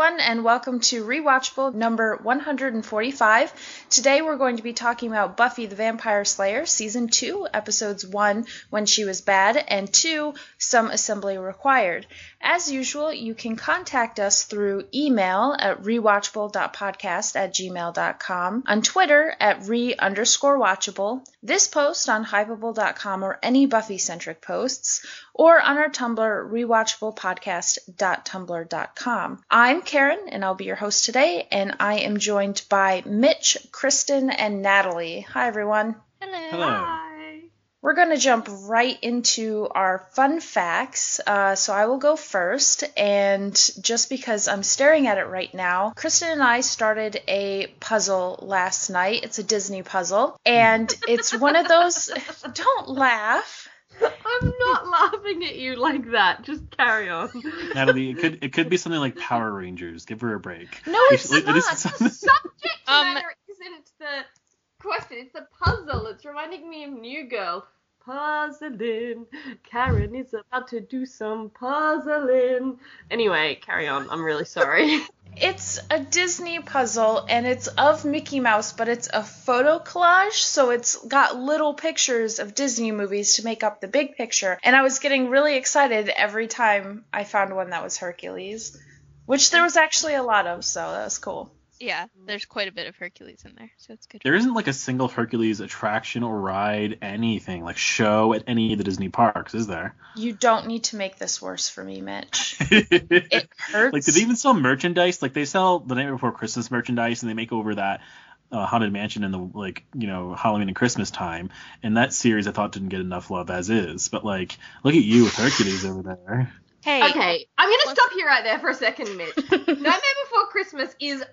everyone, and welcome to Rewatchable number 145. Today we're going to be talking about Buffy the Vampire Slayer, Season 2, Episodes 1, When She Was Bad, and 2, Some Assembly Required. As usual, you can contact us through email at rewatchable.podcast@gmail.com, on Twitter at re_watchable, this post on hypable.com or any Buffy-centric posts, or on our Tumblr, rewatchablepodcast.tumblr.com. I'm Karen, and I'll be your host today, and I am joined by Mitch, Kristen, and Natalie. Hi, everyone. Hello. Hi. We're going to jump right into our fun facts, so I will go first, and just because I'm staring at it right now, Kristen and I started a puzzle last night. It's a Disney puzzle, and it's one of those... Don't laugh. I'm not laughing at you like that. Just carry on. Natalie, it could be something like Power Rangers. Give her a break. No, it's not. The subject matter isn't the question. It's the puzzle. It's reminding me of New Girl. Puzzling. Karen is about to do some puzzling. Anyway, carry on. I'm really sorry. It's a Disney puzzle, and it's of Mickey Mouse, but it's a photo collage, so it's got little pictures of Disney movies to make up the big picture. And I was getting really excited every time I found one that was Hercules, which there was actually a lot of, so that was cool. Yeah, there's quite a bit of Hercules in there, so it's good. There isn't like a single Hercules attraction or ride, anything, like show at any of the Disney parks, is there? You don't need to make this worse for me, Mitch. It hurts. Like, do they even sell merchandise? Like, they sell the Night Before Christmas merchandise, and they make over that Haunted Mansion in the, like, you know, Halloween and Christmas time. And that series I thought didn't get enough love as is. But, like, look at you with Hercules over there. Hey. Okay, I'm going to stop you right there for a second, Mitch. Nightmare Before Christmas is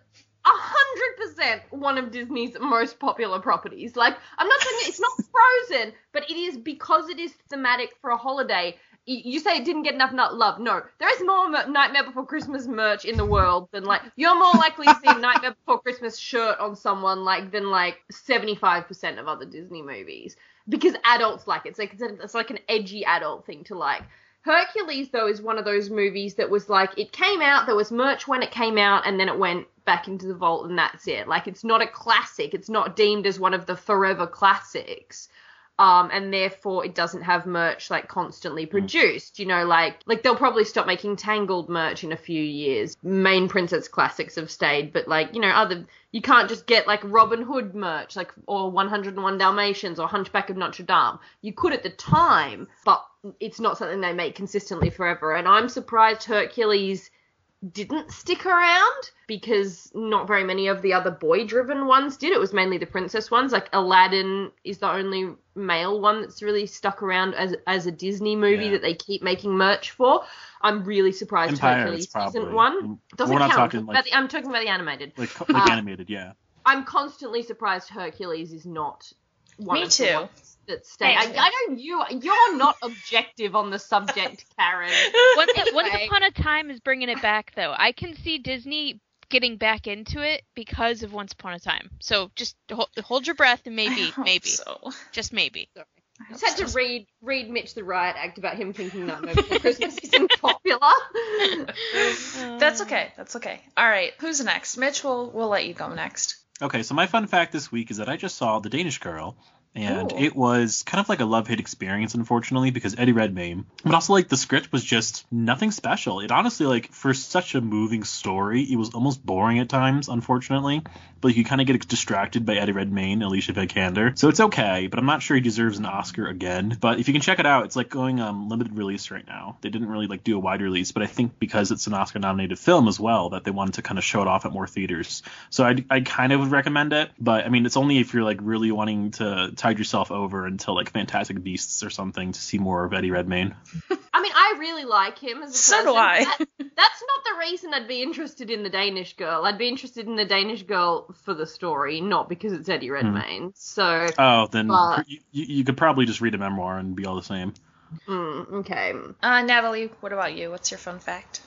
100% one of Disney's most popular properties. Like, I'm not saying it's not Frozen, but it is because it is thematic for a holiday. You say it didn't get enough love. No, there is more Nightmare Before Christmas merch in the world than, like, you're more likely to see a Nightmare Before Christmas shirt on someone, like, than, like, 75% of other Disney movies. Because adults like it. It's like an edgy adult thing to like. Hercules, though, is one of those movies that was like, it came out, there was merch when it came out, and then it went back into the vault, and that's it. Like, it's not a classic. It's not deemed as one of the forever classics. And therefore it doesn't have merch, like, constantly produced. You know, like they'll probably stop making Tangled merch in a few years. Main Princess classics have stayed, but, like, you know, you can't just get, like, Robin Hood merch, like, or 101 Dalmatians or Hunchback of Notre Dame. You could at the time, but it's not something they make consistently forever. And I'm surprised Hercules didn't stick around, because not very many of the other boy-driven ones did. It was mainly the princess ones. Like, Aladdin is the only male one that's really stuck around as a Disney movie that they keep making merch for. I'm really surprised Empire, Hercules isn't one. Doesn't We're not count. talking, like, I'm talking about the animated. Like animated, yeah. I'm constantly surprised Hercules is not one Me of too. the ones that stay. I know you're not objective on the subject, Karen. Once Upon a Time is bringing it back, though. I can see Disney getting back into it because of Once Upon a Time. So just hold your breath and maybe, just maybe. Sorry. I just had to read Mitch the Riot Act about him thinking Nightmare Before Christmas isn't popular. That's okay. All right, who's next? Mitch, we'll let you go next. Okay, so my fun fact this week is that I just saw The Danish Girl. And Ooh. It was kind of like a love-hate experience, unfortunately, because Eddie Redmayne. But also, like, the script was just nothing special. It honestly, like, for such a moving story, it was almost boring at times, unfortunately. But you kind of get distracted by Eddie Redmayne and Alicia Vikander. So it's okay, but I'm not sure he deserves an Oscar again. But if you can check it out, it's, like, going limited release right now. They didn't really, like, do a wide release, but I think because it's an Oscar-nominated film as well, that they wanted to kind of show it off at more theaters. So I kind of would recommend it, but, I mean, it's only if you're, like, really wanting to tide yourself over until, like, Fantastic Beasts or something to see more of Eddie Redmayne. I mean, I really like him as a person. So do I. That's not the reason I'd be interested in The Danish Girl. I'd be interested in The Danish Girl for the story, not because it's Eddie Redmayne. So. Oh, then you could probably just read a memoir and be all the same. Okay. Natalie, what about you? What's your fun fact?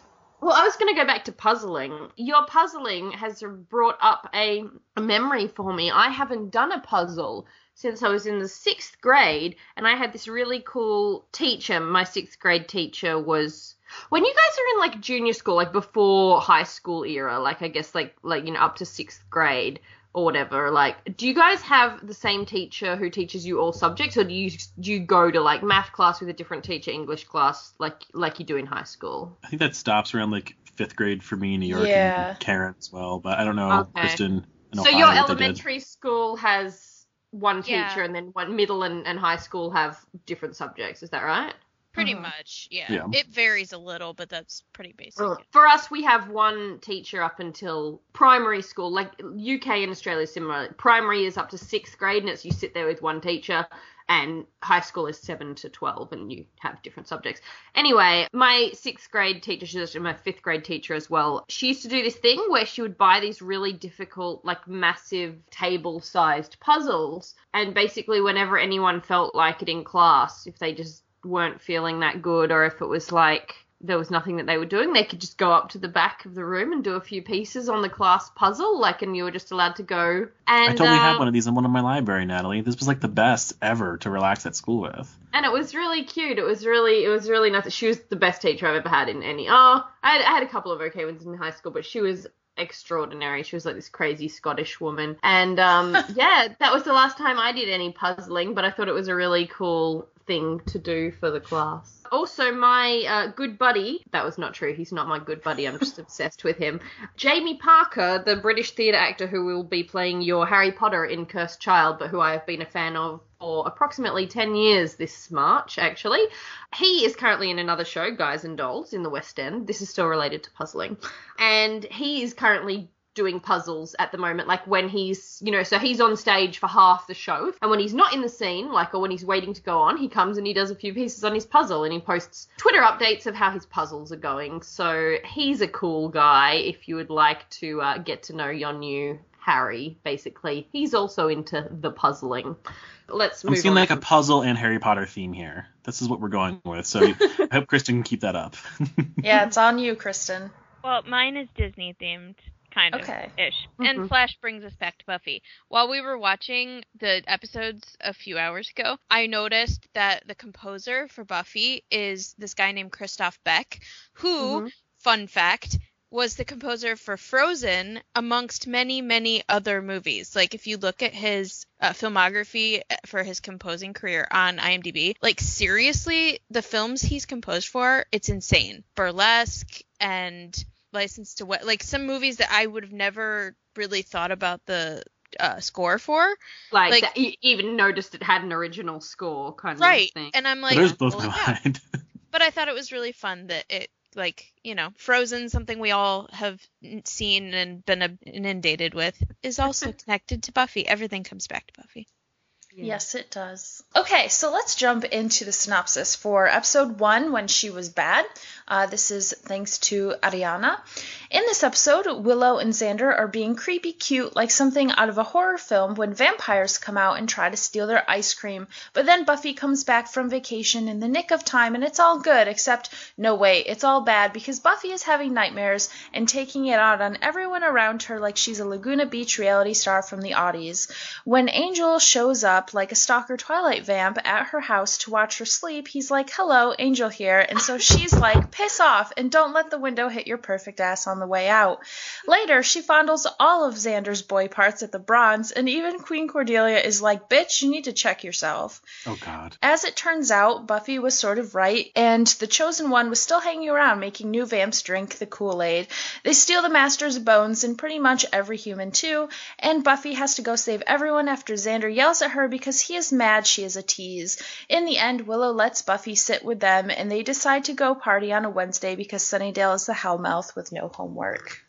Well, I was going to go back to puzzling. Your puzzling has brought up a memory for me. I haven't done a puzzle since I was in the 6th grade, and I had this really cool teacher. My 6th grade teacher was... When you guys are in, like, junior school, like, before high school era, like, I guess, like up to 6th grade or whatever, like, do you guys have the same teacher who teaches you all subjects, or do you go to, like, math class with a different teacher, English class, like you do in high school? I think that stops around, like, 5th grade for me in New York and Karen as well, but I don't know, okay. Kristen in So Ohio, your what they elementary school has one teacher, and then one middle and high school have different subjects, is that right? Pretty much, yeah. It varies a little, but that's pretty basic. For us, we have one teacher up until primary school. Like, UK and Australia is similar. Primary is up to 6th grade, and it's you sit there with one teacher, and high school is 7 to 12, and you have different subjects. Anyway, my 6th grade teacher, she's my 5th grade teacher as well, she used to do this thing where she would buy these really difficult, like, massive table-sized puzzles, and basically whenever anyone felt like it in class, if they just weren't feeling that good, or if it was like there was nothing that they were doing, they could just go up to the back of the room and do a few pieces on the class puzzle, like, and you were just allowed to go. And I totally have one of these in one of my library, Natalie. This was like the best ever to relax at school with. And it was really cute. It was really nice. She was the best teacher I've ever had in any. I had a couple of okay ones in high school, but she was extraordinary. She was like this crazy Scottish woman. And yeah, that was the last time I did any puzzling, but I thought it was a really cool thing to do for the class. Also, my good buddy, that was not true, he's not my good buddy, I'm just obsessed with him, Jamie Parker, the British theatre actor who will be playing your Harry Potter in Cursed Child, but who I have been a fan of for approximately 10 years this March, actually. He is currently in another show, Guys and Dolls, in the West End. This is still related to puzzling. And he is currently doing puzzles at the moment, like when he's, so he's on stage for half the show, and when he's not in the scene, like, or when he's waiting to go on, he comes and he does a few pieces on his puzzle, and he posts Twitter updates of how his puzzles are going. So he's a cool guy if you would like to get to know your new Harry, basically. He's also into the puzzling. Let's move on. I'm seeing like a puzzle and Harry Potter theme here. This is what we're going with, so I hope Kristen can keep that up. Yeah, it's on you, Kristen. Well, mine is Disney themed. Kind of, okay. Ish. Mm-hmm. And Flash brings us back to Buffy. While we were watching the episodes a few hours ago, I noticed that the composer for Buffy is this guy named Christoph Beck, who, fun fact, was the composer for Frozen, amongst many, many other movies. Like, if you look at his filmography for his composing career on IMDb, like, seriously, the films he's composed for, it's insane. Burlesque and License to Wed, like some movies that I would have never really thought about the score for. Like that, even noticed it had an original score kind of thing. Right, and I'm like, there's both my mind. But I thought it was really fun that it, like, Frozen, something we all have seen and been inundated with, is also connected to Buffy. Everything comes back to Buffy. Yeah. Yes, it does. Okay, so let's jump into the synopsis for episode 1, When She Was Bad. This is thanks to Ariana. In this episode, Willow and Xander are being creepy cute like something out of a horror film when vampires come out and try to steal their ice cream. But then Buffy comes back from vacation in the nick of time and it's all good, except no wait, it's all bad because Buffy is having nightmares and taking it out on everyone around her like she's a Laguna Beach reality star from the Oddies. When Angel shows up like a stalker Twilight vamp at her house to watch her sleep, he's like, hello, Angel here, and so she's like, piss off and don't let the window hit your perfect ass on the way out. Later, she fondles all of Xander's boy parts at the Bronze, and even Queen Cordelia is like, bitch, you need to check yourself. Oh god. As it turns out, Buffy was sort of right, and the Chosen One was still hanging around making new vamps drink the Kool-Aid. They steal the Master's bones and pretty much every human too, and Buffy has to go save everyone after Xander yells at her because he is mad she is a tease. In the end, Willow lets Buffy sit with them, and they decide to go party on a Wednesday because Sunnydale is the hellmouth with no homework.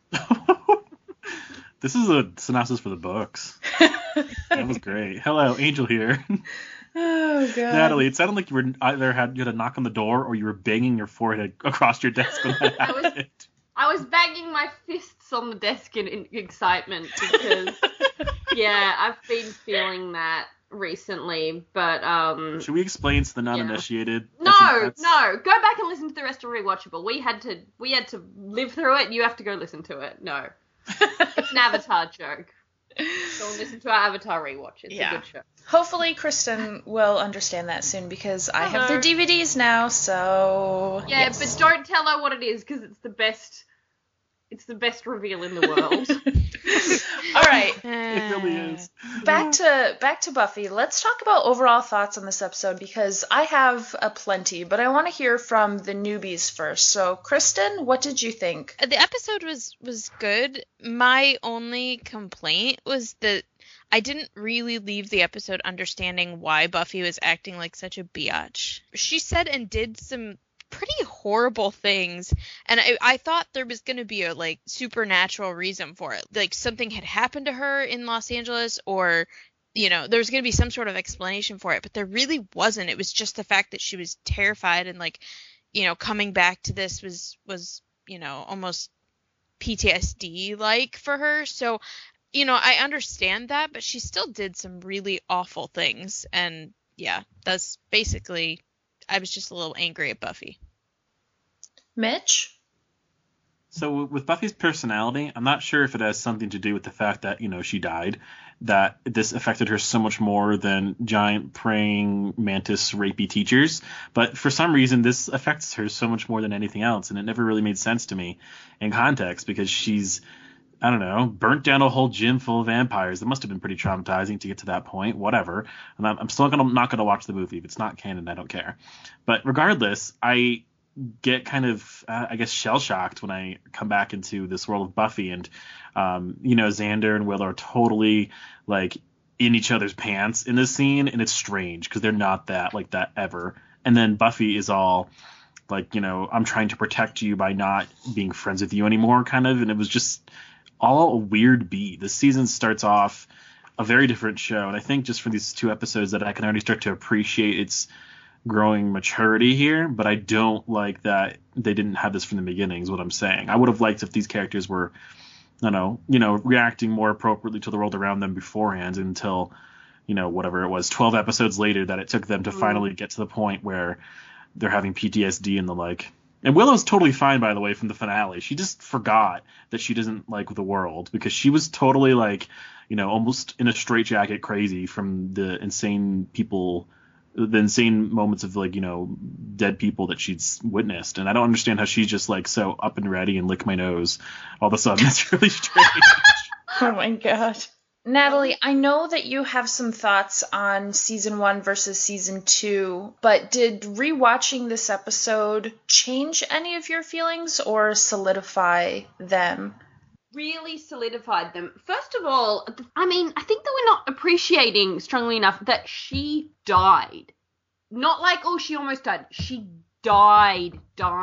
This is a synopsis for the books. That was great. Hello, Angel here. Oh, God. Natalie, it sounded like you were you had a knock on the door or you were banging your forehead across your desk when that happened. I was banging my fists on the desk in excitement because, yeah, I've been feeling that recently, but Should we explain to the non-initiated? No. Go back and listen to the rest of Rewatchable. We had to live through it. You have to go listen to it. No, it's an Avatar joke. Go and listen to our Avatar rewatch. It's a good show. Hopefully Kristen will understand that soon because I have the DVDs now, so... Yeah, yes. But don't tell her what it is because it's the best... It's the best reveal in the world. All right. It really is. Back to Buffy. Let's talk about overall thoughts on this episode because I have a plenty, but I want to hear from the newbies first. So, Kristen, what did you think? The episode was good. My only complaint was that I didn't really leave the episode understanding why Buffy was acting like such a biatch. She said and did some pretty horrible things, and I thought there was going to be a like supernatural reason for it, like something had happened to her in Los Angeles, or there was going to be some sort of explanation for it, but there really wasn't. It was just the fact that she was terrified, and like coming back to this was almost PTSD like for her. So I understand that, but she still did some really awful things, and that's basically, I was just a little angry at Buffy. Mitch? So with Buffy's personality, I'm not sure if it has something to do with the fact that, she died, that this affected her so much more than giant praying mantis rapey teachers. But for some reason, this affects her so much more than anything else. And it never really made sense to me in context because she's, I don't know, burnt down a whole gym full of vampires. That must have been pretty traumatizing to get to that point. Whatever. And I'm still not going to watch the movie. If it's not canon, I don't care. But regardless, I get kind of, I guess, shell-shocked when I come back into this world of Buffy. And, Xander and Willow are totally, like, in each other's pants in this scene. And it's strange because they're not like that ever. And then Buffy is all like, I'm trying to protect you by not being friends with you anymore, kind of. And it was just all a weird beat. This season starts off a very different show, and I think just for these 2 episodes that I can already start to appreciate its growing maturity here, but I don't like that they didn't have this from the beginning is what I'm saying. I would have liked if these characters were, reacting more appropriately to the world around them beforehand until, whatever it was, 12 episodes later that it took them to finally get to the point where they're having PTSD and the like. And Willow's totally fine, by the way, from the finale. She just forgot that she doesn't like the world because she was totally like, almost in a straitjacket crazy from the insane moments of like, dead people that she's witnessed. And I don't understand how she's just like so up and ready and lick my nose all of a sudden. That's really strange. Oh my God. Natalie, I know that you have some thoughts on season 1 versus season 2, but did rewatching this episode change any of your feelings or solidify them? Really solidified them. First of all, I think that we're not appreciating strongly enough that she died. Not like, oh, she almost died. She died.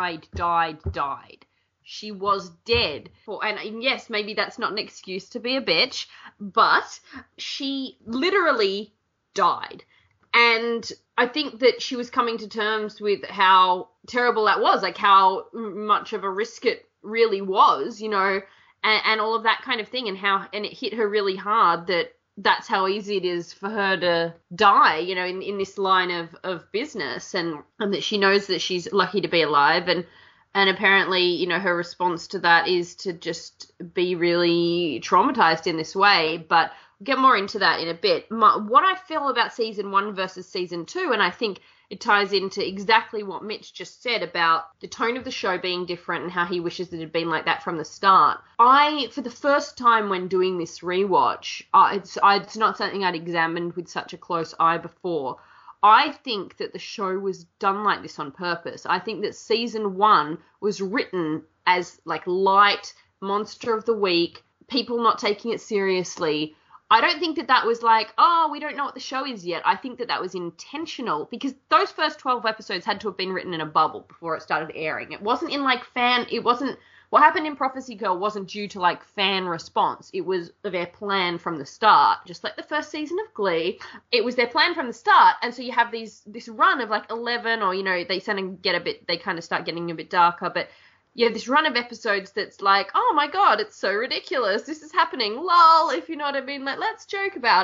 She was dead. And yes, maybe that's not an excuse to be a bitch, but she literally died. And I think that she was coming to terms with how terrible that was, like how much of a risk it really was, and all of that kind of thing, and it hit her really hard that's how easy it is for her to die, in this line of business, and that she knows that she's lucky to be alive, and apparently, her response to that is to just be really traumatized in this way, but we'll get more into that in a bit. What I feel about season 1 versus season 2, and I think it ties into exactly what Mitch just said about the tone of the show being different and how he wishes it had been like that from the start. For the first time when doing this rewatch, it's not something I'd examined with such a close eye before. I think that the show was done like this on purpose. I think that season 1 was written as like light, monster of the week, people not taking it seriously. I don't think that was like, oh, we don't know what the show is yet. I think that was intentional because those first 12 episodes had to have been written in a bubble before it started airing. It wasn't in like what happened in Prophecy Girl wasn't due to like fan response. It was their plan from the start. Just like the first season of Glee, it was their plan from the start. And so you have this run of like 11, or they kind of start getting a bit darker, but you have this run of episodes that's like, oh my God, it's so ridiculous. This is happening. Lol, if you know what I mean. Like, let's joke about it.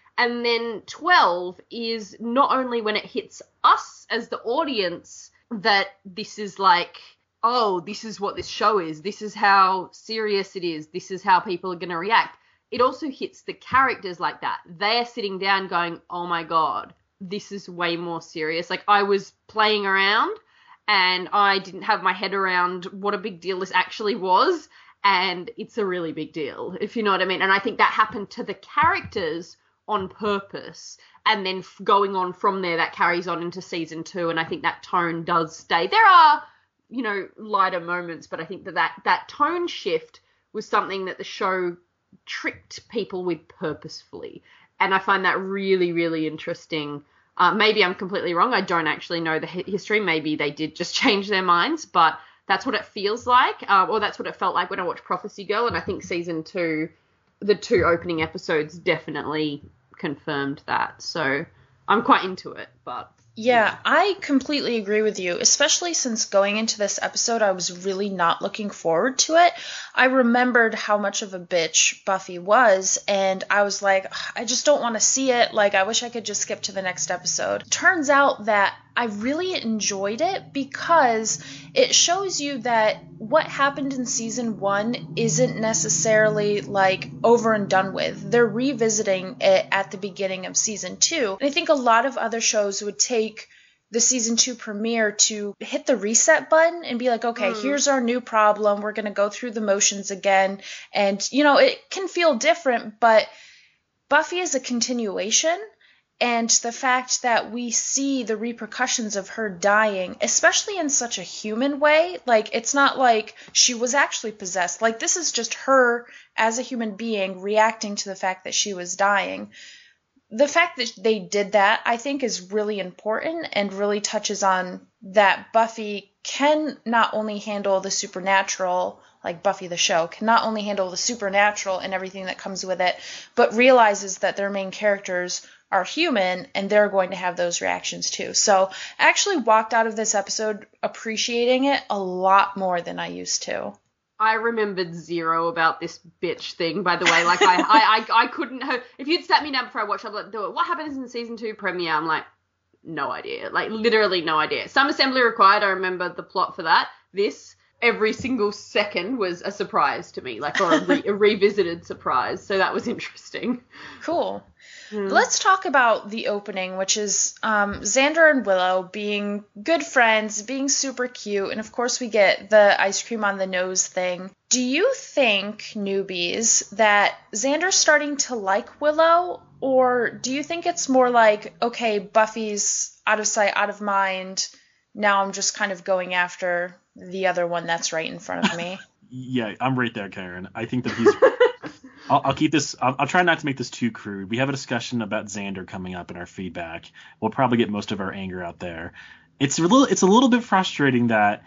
And then 12 is not only when it hits us as the audience that this is like, oh, this is what this show is. This is how serious it is. This is how people are going to react. It also hits the characters like that. They're sitting down going, oh my God, this is way more serious. Like, I was playing around and I didn't have my head around what a big deal this actually was. And it's a really big deal, if you know what I mean. And I think that happened to the characters on purpose. And then going on from there, that carries on into season 2. And I think that tone does stay. There are, you know, lighter moments, but I think that tone shift was something that the show tricked people with purposefully. And I find that really, really interesting. Maybe I'm completely wrong. I don't actually know the history. Maybe they did just change their minds, but that's what it feels like, or that's what it felt like when I watched Prophecy Girl. And I think season 2, the 2 opening episodes definitely confirmed that. So I'm quite into it, but... Yeah, I completely agree with you, especially since going into this episode, I was really not looking forward to it. I remembered how much of a bitch Buffy was, and I was like, I just don't want to see it. Like, I wish I could just skip to the next episode. Turns out that I really enjoyed it because it shows you that what happened in season 1 isn't necessarily like over and done with. They're revisiting it at the beginning of season 2. And I think a lot of other shows would take the season 2 premiere to hit the reset button and be like, okay, here's our new problem. We're going to go through the motions again. And, you know, it can feel different, but Buffy is a continuation. And the fact that we see the repercussions of her dying, especially in such a human way, like, it's not like she was actually possessed. Like, this is just her as a human being reacting to the fact that she was dying. The fact that they did that, I think, is really important and really touches on that Buffy can not only handle the supernatural, like Buffy the show, can not only handle the supernatural and everything that comes with it, but realizes that their main characters are human and they're going to have those reactions too. So I actually walked out of this episode appreciating it a lot more than I used to. I remembered zero about this bitch thing, by the way. Like, I couldn't have... If you'd sat me down before I watched, I'd be like, what happens in season 2 premiere? I'm like, no idea. Like, literally no idea. Some Assembly Required, I remember the plot for that. This, every single second was a surprise to me, like, or a revisited surprise. So that was interesting. Cool. Let's talk about the opening, which is Xander and Willow being good friends, being super cute, and of course we get the ice cream on the nose thing. Do you think, newbies, that Xander's starting to like Willow, or do you think it's more like, okay, Buffy's out of sight, out of mind, now I'm just kind of going after the other one that's right in front of me? Yeah, I'm right there, Karen. I think that he's... I'll keep this. I'll try not to make this too crude. We have a discussion about Xander coming up in our feedback. We'll probably get most of our anger out there. It's a little bit frustrating that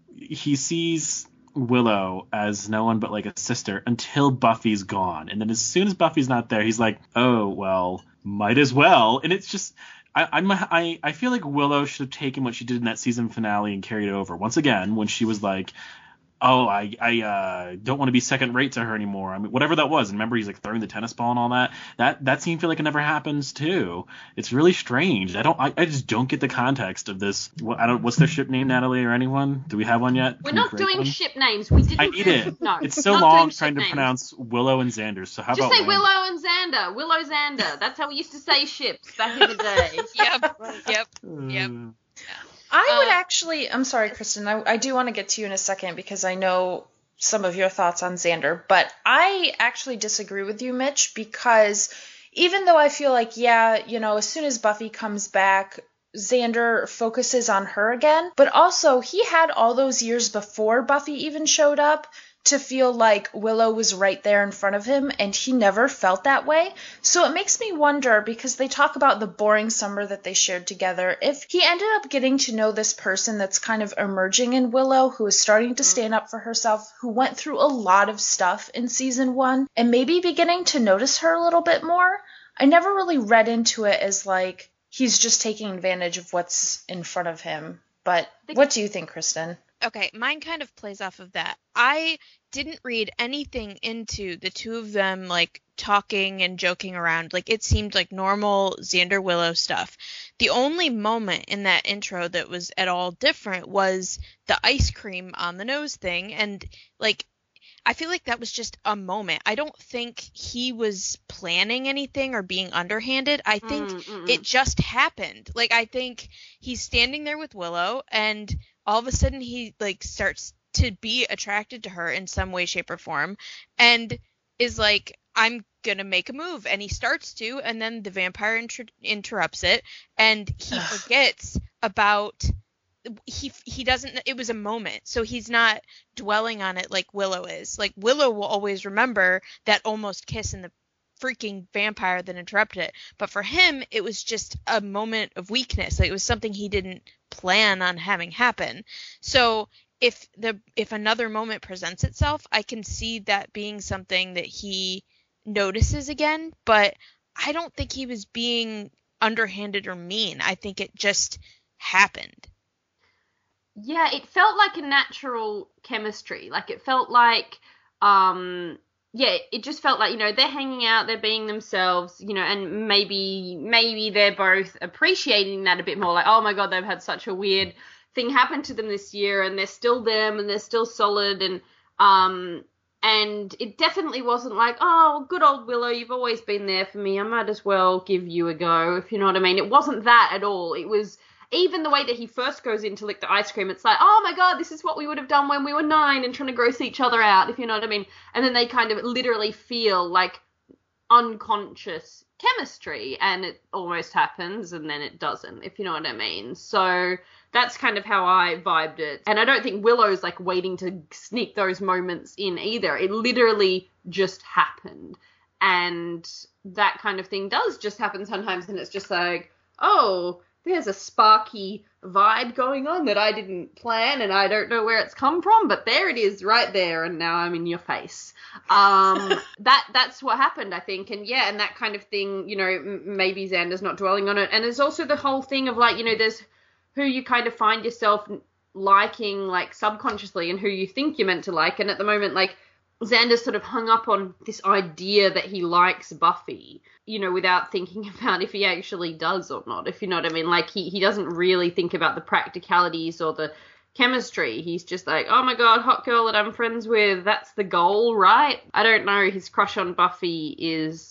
he sees Willow as no one but like a sister until Buffy's gone, and then as soon as Buffy's not there, he's like, oh well, might as well. And it's just I feel like Willow should have taken what she did in that season finale and carried it over once again when she was like, oh, I don't want to be second rate to her anymore. I mean, whatever that was. And remember, he's like throwing the tennis ball and all that. That scene feel like it never happens too. It's really strange. I just don't get the context of this. What's their ship name, Natalie, or anyone? Do we have one yet? We're not doing ship names. We didn't. I need it. No, it's so long trying to pronounce Willow and Xander. So how just about say Willow and Xander? Willow Xander. That's how we used to say ships back in the day. Yep. I would actually, I'm sorry, Kristen, I do want to get to you in a second because I know some of your thoughts on Xander, but I actually disagree with you, Mitch, because even though I feel like, yeah, you know, as soon as Buffy comes back, Xander focuses on her again, but also he had all those years before Buffy even showed up to feel like Willow was right there in front of him, and he never felt that way. So it makes me wonder, because they talk about the boring summer that they shared together, if he ended up getting to know this person that's kind of emerging in Willow, who is starting to stand up for herself, who went through a lot of stuff in season 1, and maybe beginning to notice her a little bit more. I never really read into it as like he's just taking advantage of what's in front of him. But what do you think, Kristen? Okay, mine kind of plays off of that. I didn't read anything into the two of them like talking and joking around. Like it seemed like normal Xander Willow stuff. The only moment in that intro that was at all different was the ice cream on the nose thing, and like I feel like that was just a moment. I don't think he was planning anything or being underhanded. I think it just happened. Like I think he's standing there with Willow and all of a sudden he like starts to be attracted to her in some way, shape, or form, and is like, I'm gonna make a move, and he starts to, and then the vampire interrupts it, and he forgets about. He doesn't. It was a moment, so he's not dwelling on it like Willow is. Like Willow will always remember that almost kiss and the freaking vampire that interrupted it. But for him, it was just a moment of weakness. Like it was something he didn't plan on having happen. So if another moment presents itself, I can see that being something that he notices again. But I don't think he was being underhanded or mean. I think it just happened. Yeah, it felt like a natural chemistry. Like it felt like, it just felt like, they're hanging out, they're being themselves, and maybe they're both appreciating that a bit more. Like, oh my God, they've had such a weird thing happen to them this year, and they're still them, and they're still solid, and it definitely wasn't like, oh, good old Willow, you've always been there for me, I might as well give you a go, if you know what I mean. It wasn't that at all. It was even the way that he first goes in to lick the ice cream, it's like, oh my God, this is what we would have done when we were 9 and trying to gross each other out, if you know what I mean. And then they kind of literally feel like unconscious chemistry, and it almost happens and then it doesn't, if you know what I mean. So that's kind of how I vibed it. And I don't think Willow's like waiting to sneak those moments in either. It literally just happened. And that kind of thing does just happen sometimes, and it's just like, oh, there's a sparky vibe going on that I didn't plan, and I don't know where it's come from, but there it is right there, and now I'm in your face. That's what happened, I think. And yeah, and that kind of thing, maybe Xander's not dwelling on it. And there's also the whole thing of like, there's who you kind of find yourself liking like subconsciously and who you think you're meant to like. And at the moment, like, Xander's sort of hung up on this idea that he likes Buffy, without thinking about if he actually does or not, if you know what I mean. Like, he doesn't really think about the practicalities or the chemistry. He's just like, oh my God, hot girl that I'm friends with, that's the goal, right? I don't know, his crush on Buffy is,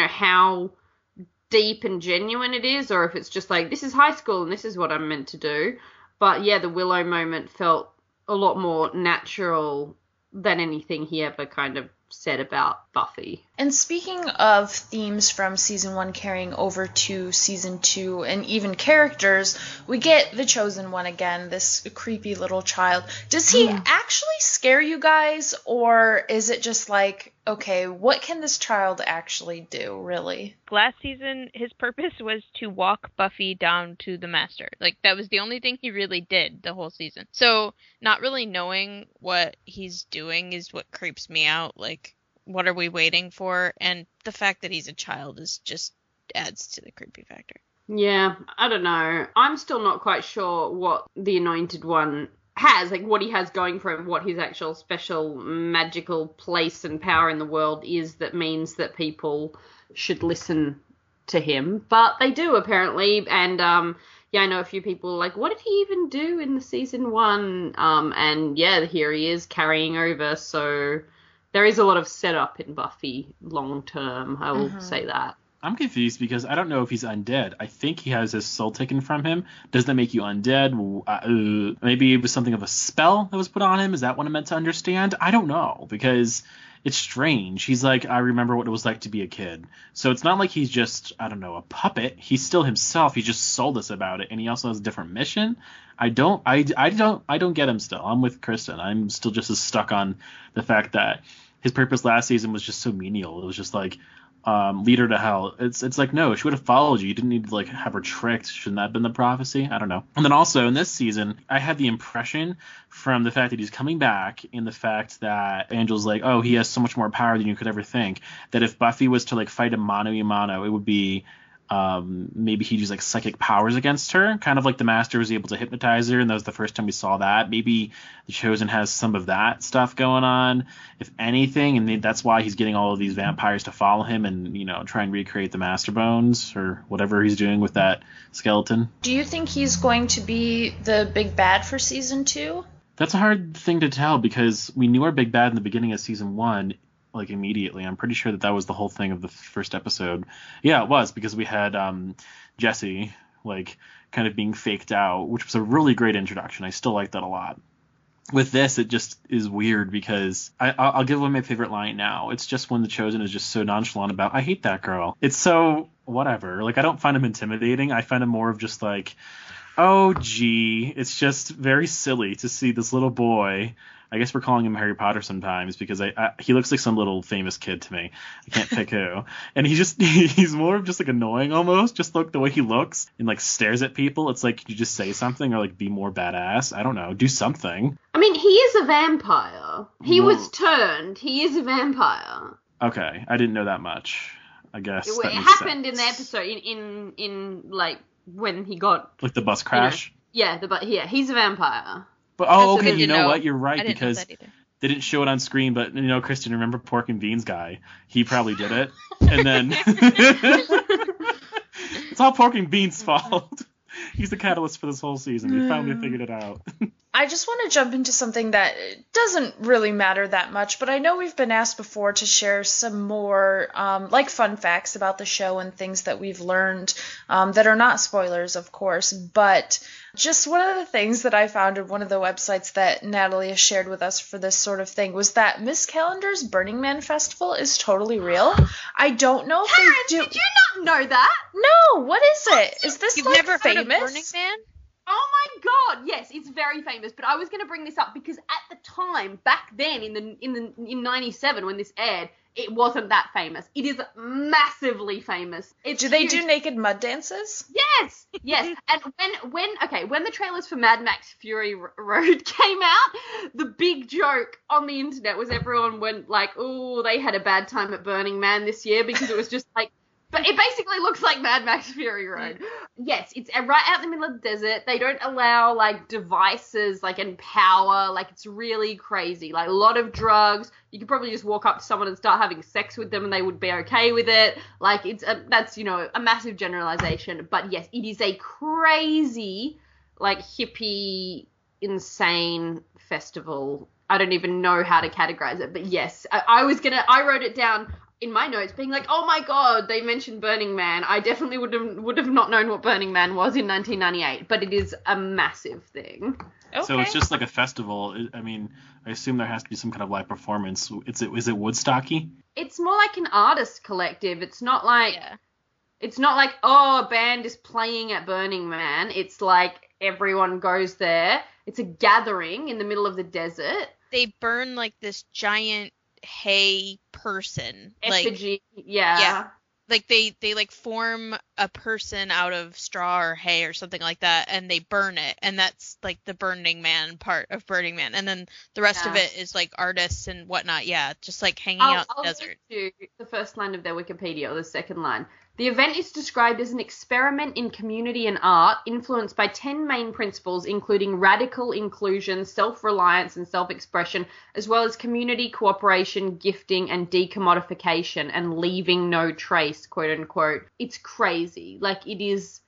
how deep and genuine it is, or if it's just like, this is high school and this is what I'm meant to do. But yeah, the Willow moment felt a lot more natural than anything he ever kind of said about Buffy. And speaking of themes from season 1 carrying over to season 2, and even characters, we get the Chosen One again, this creepy little child. Does he actually scare you guys, or is it just like, okay, what can this child actually do, really? Last season, his purpose was to walk Buffy down to the Master. Like, that was the only thing he really did the whole season. So, not really knowing what he's doing is what creeps me out. Like, what are we waiting for? And the fact that he's a child is just adds to the creepy factor. Yeah, I don't know. I'm still not quite sure what the Anointed One has, like what he has going for him, what his actual special magical place and power in the world is that means that people should listen to him. But they do, apparently. And I know a few people are like, what did he even do in the season 1? And yeah, here he is carrying over. So there is a lot of setup in Buffy long term, I will say that. I'm confused because I don't know if he's undead. I think he has his soul taken from him. Does that make you undead? Maybe it was something of a spell that was put on him. Is that what I'm meant to understand? I don't know, because it's strange. He's like, I remember what it was like to be a kid. So it's not like he's just, I don't know, a puppet. He's still himself. He just sold us about it, and he also has a different mission. I don't get him still. I'm with Kristen. I'm still just as stuck on the fact that his purpose last season was just so menial. It was just like, lead her to hell. It's like, no, she would have followed you. You didn't need to like have her tricked. Shouldn't that have been the prophecy? I don't know. And then also in this season, I had the impression from the fact that he's coming back, in the fact that Angel's like, oh, he has so much more power than you could ever think, that if Buffy was to like fight him mano a mano, it would be maybe he'd use like psychic powers against her, kind of like the Master was able to hypnotize her, and that was the first time we saw that. Maybe the Chosen has some of that stuff going on, if anything, and that's why he's getting all of these vampires to follow him and, try and recreate the Master Bones or whatever he's doing with that skeleton. Do you think he's going to be the big bad for season 2? That's a hard thing to tell because we knew our big bad in the beginning of season 1. Like immediately. I'm pretty sure that was the whole thing of the first episode. Yeah, it was, because we had Jesse like kind of being faked out, which was a really great introduction. I still like that a lot. With this, it just is weird because I'll give away my favorite line now. It's just when the Chosen is just so nonchalant about, I hate that girl. It's so whatever. Like, I don't find him intimidating. I find him more of just like, oh gee, it's just very silly to see this little boy. I guess we're calling him Harry Potter sometimes because he looks like some little famous kid to me. I can't pick who. And he's more of just like annoying almost. Just look the way he looks and like stares at people. It's like, could you just say something or like be more badass? I don't know. Do something. I mean, he is a vampire. He was turned. He is a vampire. Okay. I didn't know that much. I guess it happened in the episode in like when he got like the bus crash. Yeah, he's a vampire. But okay, you know what? You're right because they didn't show it on screen. But Kristen, remember Pork and Beans guy? He probably did it, and then it's all Pork and Beans' fault. He's the catalyst for this whole season. He finally figured it out. I just want to jump into something that doesn't really matter that much, but I know we've been asked before to share some more like fun facts about the show and things that we've learned that are not spoilers, of course, but just one of the things that I found in one of the websites that Natalie has shared with us for this sort of thing was that Miss Calendar's Burning Man Festival is totally real. I don't know if Karen, they do. Did you not know that? No, what is it? Is this You've like never famous? heard of Burning Man? Oh my god, yes, it's very famous. But I was going to bring this up because at the time, back then in 97 when this aired, it wasn't that famous. It is massively famous. It's Do they huge. do naked mud dances? Yes. And when the trailers for Mad Max Fury Road came out, the big joke on the internet was everyone went like, "Oh, they had a bad time at Burning Man this year," because it was just like, but it basically looks like Mad Max Fury Road. Yes, it's right out in the middle of the desert. They don't allow like devices like and power. Like, it's really crazy. Like, a lot of drugs. You could probably just walk up to someone and start having sex with them and they would be okay with it. Like, that's a massive generalization. But yes, it is a crazy, like, hippie, insane festival. I don't even know how to categorize it. But yes, I wrote it down in my notes being like, oh my god, they mentioned Burning Man. I definitely would have not known what Burning Man was in 1998, but it is a massive thing. Okay. So it's just like a festival. I mean, I assume there has to be some kind of live performance. Is it Woodstocky? It's more like an artist collective. It's not like oh, a band is playing at Burning Man. It's like everyone goes there. It's a gathering in the middle of the desert. They burn like this giant hay person, effigy. Like they like form a person out of straw or hay or something like that, and they burn it, and that's like the Burning Man part of Burning Man, and then the rest of it is like artists and whatnot. Yeah, just like hanging out in the desert. I'll read you the first line of their Wikipedia, or the second line. The event is described as an experiment in community and art influenced by 10 main principles, including radical inclusion, self-reliance and self-expression, as well as community cooperation, gifting and decommodification, and leaving no trace, quote unquote. It's crazy. Like, it is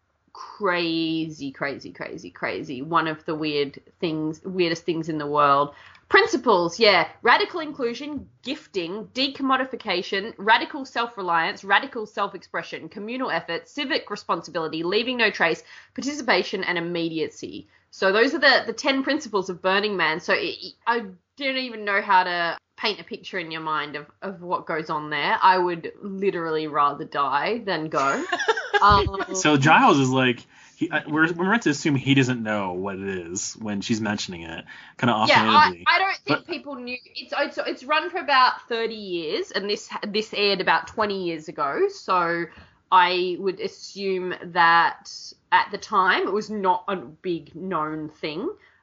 crazy, crazy, crazy, crazy. One of the weirdest things in the world. Principles, radical inclusion, gifting, decommodification, radical self-reliance, radical self-expression, communal effort, civic responsibility, leaving no trace, participation, and immediacy. So those are the 10 principles of Burning Man. So I don't even know how to paint a picture in your mind of what goes on there. I would literally rather die than go. So Giles is like, we're meant to assume he doesn't know what it is when she's mentioning it, kind of offhandedly. I don't think people knew. It's run for about 30 years, and this aired about 20 years ago. So I would assume that at the time it was not a big known thing.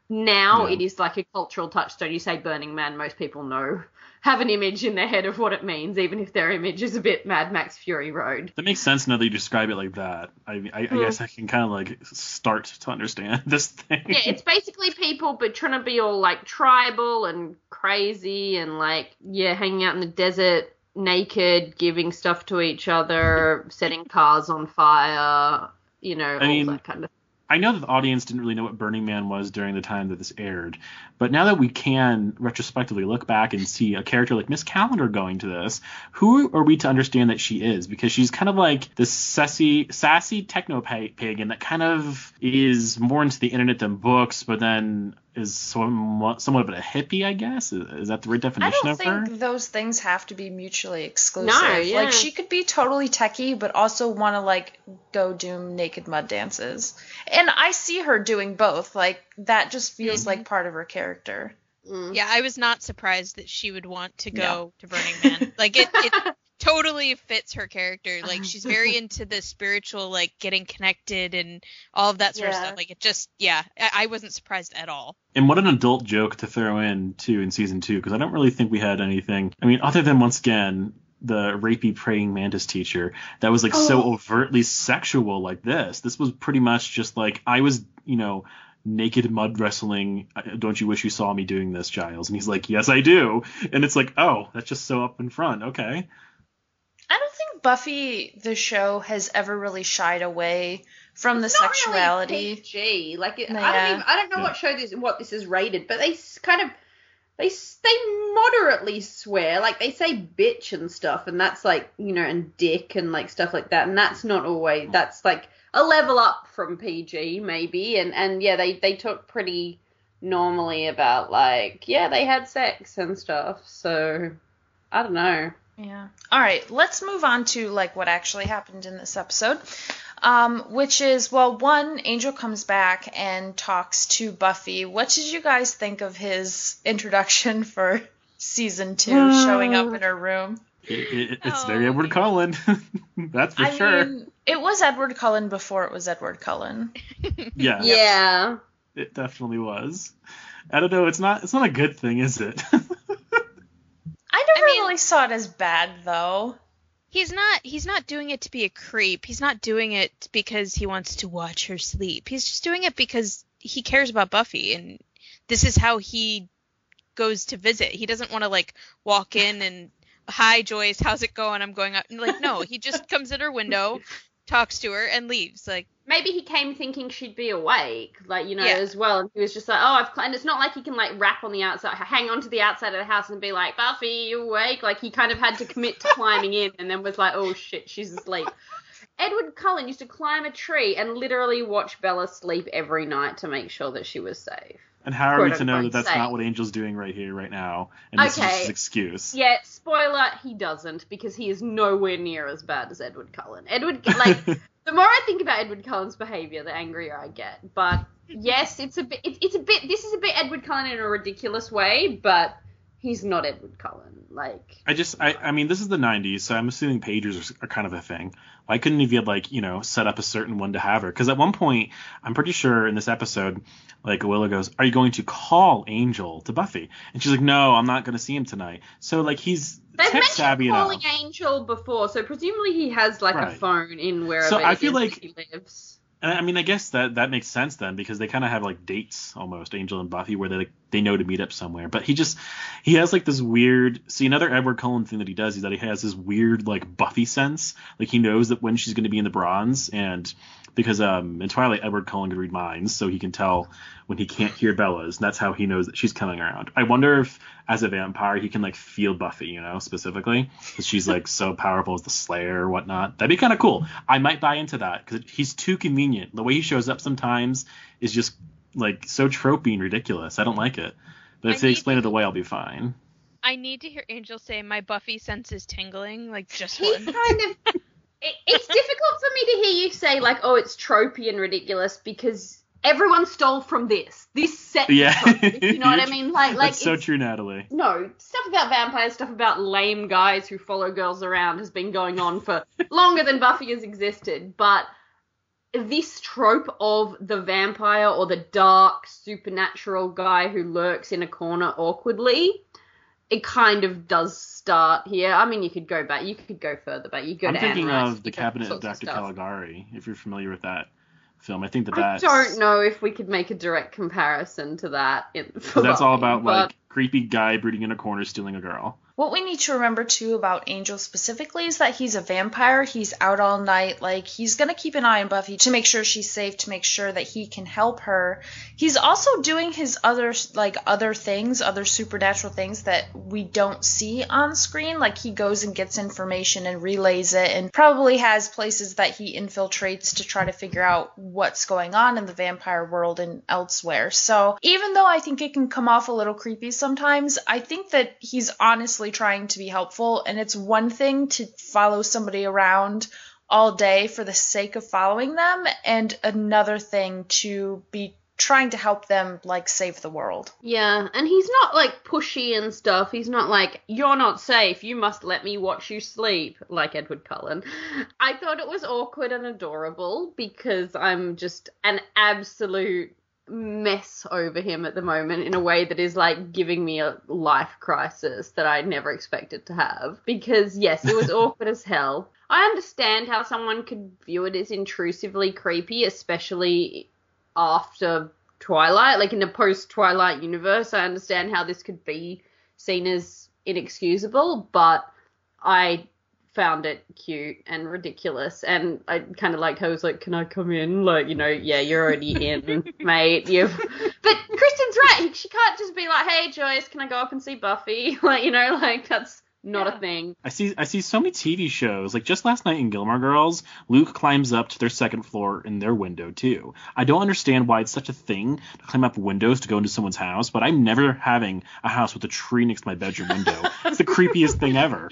Now Yeah. it is like a cultural touchstone. You say Burning Man, most people have an image in their head of what it means, even if their image is a bit Mad Max Fury Road. That makes sense now that you describe it like that. I guess I can kind of like start to understand this thing. Yeah, it's basically people but trying to be all like tribal and crazy and like, yeah, hanging out in the desert naked, giving stuff to each other, setting cars on fire, all that kind of. I know that the audience didn't really know what Burning Man was during the time that this aired, but now that we can retrospectively look back and see a character like Miss Calendar going to this, who are we to understand that she is? Because she's kind of like this sassy techno-pagan that kind of is more into the internet than books, but then is somewhat of a hippie, I guess. Is that the right definition of her? I don't think those things have to be mutually exclusive. No, yeah. Like, she could be totally techie, but also want to, like, go do naked mud dances. And I see her doing both. Like, that just feels like part of her character. Yeah, I was not surprised that she would want to go to Burning Man. Like, it totally fits her character. Like, she's very into the spiritual, like, getting connected and all of that sort of stuff. Like, it just, I wasn't surprised at all. And what an adult joke to throw in, too, in season 2, because I don't really think we had anything. I mean, other than, once again, the rapey praying mantis teacher that was, like, so overtly sexual like this. This was pretty much just, like, I was, naked mud wrestling. Don't you wish you saw me doing this, Giles? And he's like, yes, I do. And it's like, oh, that's just so up in front. Okay. I don't think Buffy, the show, has ever really shied away from the sexuality. Really PG. Like, I don't know what this is rated, but they kind of they moderately swear. Like, they say bitch and stuff, and that's like, and dick and like stuff like that, and that's not always, that's like a level up from PG maybe, and yeah, they talk pretty normally about, like, yeah, they had sex and stuff, so I don't know. Yeah. All right, let's move on to, like, what actually happened in this episode, which is, well, one, Angel comes back and talks to Buffy. What did you guys think of his introduction for season 2, showing up in her room? It's very Edward Cullen. That's for sure. I mean, it was Edward Cullen before it was Edward Cullen. Yeah. Yeah. It definitely was. I don't know. It's not a good thing, is it? I never really saw it as bad, though. He's not doing it to be a creep. He's not doing it because he wants to watch her sleep. He's just doing it because he cares about Buffy, and this is how he goes to visit. He doesn't want to, like, walk in and, hi, Joyce, how's it going? I'm going up. Like, no, he just comes at her window, talks to her, and leaves. Like, maybe he came thinking she'd be awake, like, as well. And he was just like, and it's not like he can, like, rap on the outside, hang on to the outside of the house and be like, Buffy, you awake? Like, he kind of had to commit to climbing in and then was like, oh, shit, she's asleep. Edward Cullen used to climb a tree and literally watch Bella sleep every night to make sure that she was safe. And how are we to know that that's not what Angel's doing right here, right now? And this is just his excuse. Yeah, spoiler, he doesn't, because he is nowhere near as bad as Edward Cullen. Like, the more I think about Edward Cullen's behavior, the angrier I get. But yes, this is a bit Edward Cullen in a ridiculous way, but he's not Edward Cullen. Like, I mean, this is the 90s, so I'm assuming pagers are kind of a thing. Why couldn't he have, like, set up a certain one to have her? Because at one point, I'm pretty sure in this episode, like, Willow goes, are you going to call Angel to Buffy? And she's like, no, I'm not going to see him tonight. So, like, he's tech savvy enough. They've mentioned calling Angel before, so presumably he has, like, a phone in wherever so I feel like he lives. I mean, I guess that makes sense then, because they kind of have, like, dates almost, Angel and Buffy, where they know to meet up somewhere. But he has, like, this weird, see, another Edward Cullen thing that he does is that he has this weird, like, Buffy sense. Like, he knows that when she's going to be in the bronze, and because in Twilight, Edward Cullen can read minds, so he can tell when he can't hear Bella's, and that's how he knows that she's coming around. I wonder if, as a vampire, he can, like, feel Buffy, specifically, because she's, like, so powerful as the Slayer or whatnot. That'd be kind of cool. I might buy into that, because he's too convenient. The way he shows up sometimes is just, like, so tropey and ridiculous. I don't like it. But if they explain it away, I'll be fine. I need to hear Angel say, my Buffy sense is tingling, like, just he once. kind of... It's difficult for me to hear you say, like, oh, it's tropey and ridiculous, because everyone stole from this. This set. Yeah. Tropey, you know what I mean? Like, that's so true, Natalie. No, stuff about vampires, stuff about lame guys who follow girls around has been going on for longer than Buffy has existed. But this trope of the vampire or the dark supernatural guy who lurks in a corner awkwardly, it kind of does start here. I mean, you could go back, you could go further back. You go I'm to thinking Anne Rice, of The Cabinet of Dr. Caligari, if you're familiar with that film. I think I that's... don't know if we could make a direct comparison to that. That's all about, like, creepy guy brooding in a corner stealing a girl. What we need to remember, too, about Angel specifically is that he's a vampire. He's out all night. Like, he's going to keep an eye on Buffy to make sure she's safe, to make sure that he can help her. He's also doing his other things, other supernatural things that we don't see on screen. Like, he goes and gets information and relays it, and probably has places that he infiltrates to try to figure out what's going on in the vampire world and elsewhere. So, even though I think it can come off a little creepy sometimes, I think that he's honestly trying to be helpful, and it's one thing to follow somebody around all day for the sake of following them, and another thing to be trying to help them, like, save the world. Yeah, and he's not, like, pushy and stuff. He's not like, you're not safe, you must let me watch you sleep, like Edward Cullen. I thought it was awkward and adorable because I'm just an absolute mess over him at the moment in a way that is like giving me a life crisis that I never expected to have, because yes, it was awkward as hell. I understand how someone could view it as intrusively creepy, especially after Twilight, like in a post-Twilight universe. I understand how this could be seen as inexcusable, but I found it cute and ridiculous, and I kind of liked how it was like, can I come in? Like, you know, yeah, you're already in, mate. But Kristen's right. She can't just be like, hey, Joyce, can I go up and see Buffy? Like, you know, like, that's not a thing. I see so many TV shows. Like, just last night in Gilmore Girls, Luke climbs up to their second floor in their window, too. I don't understand why it's such a thing to climb up windows to go into someone's house, but I'm never having a house with a tree next to my bedroom window. It's the creepiest thing ever.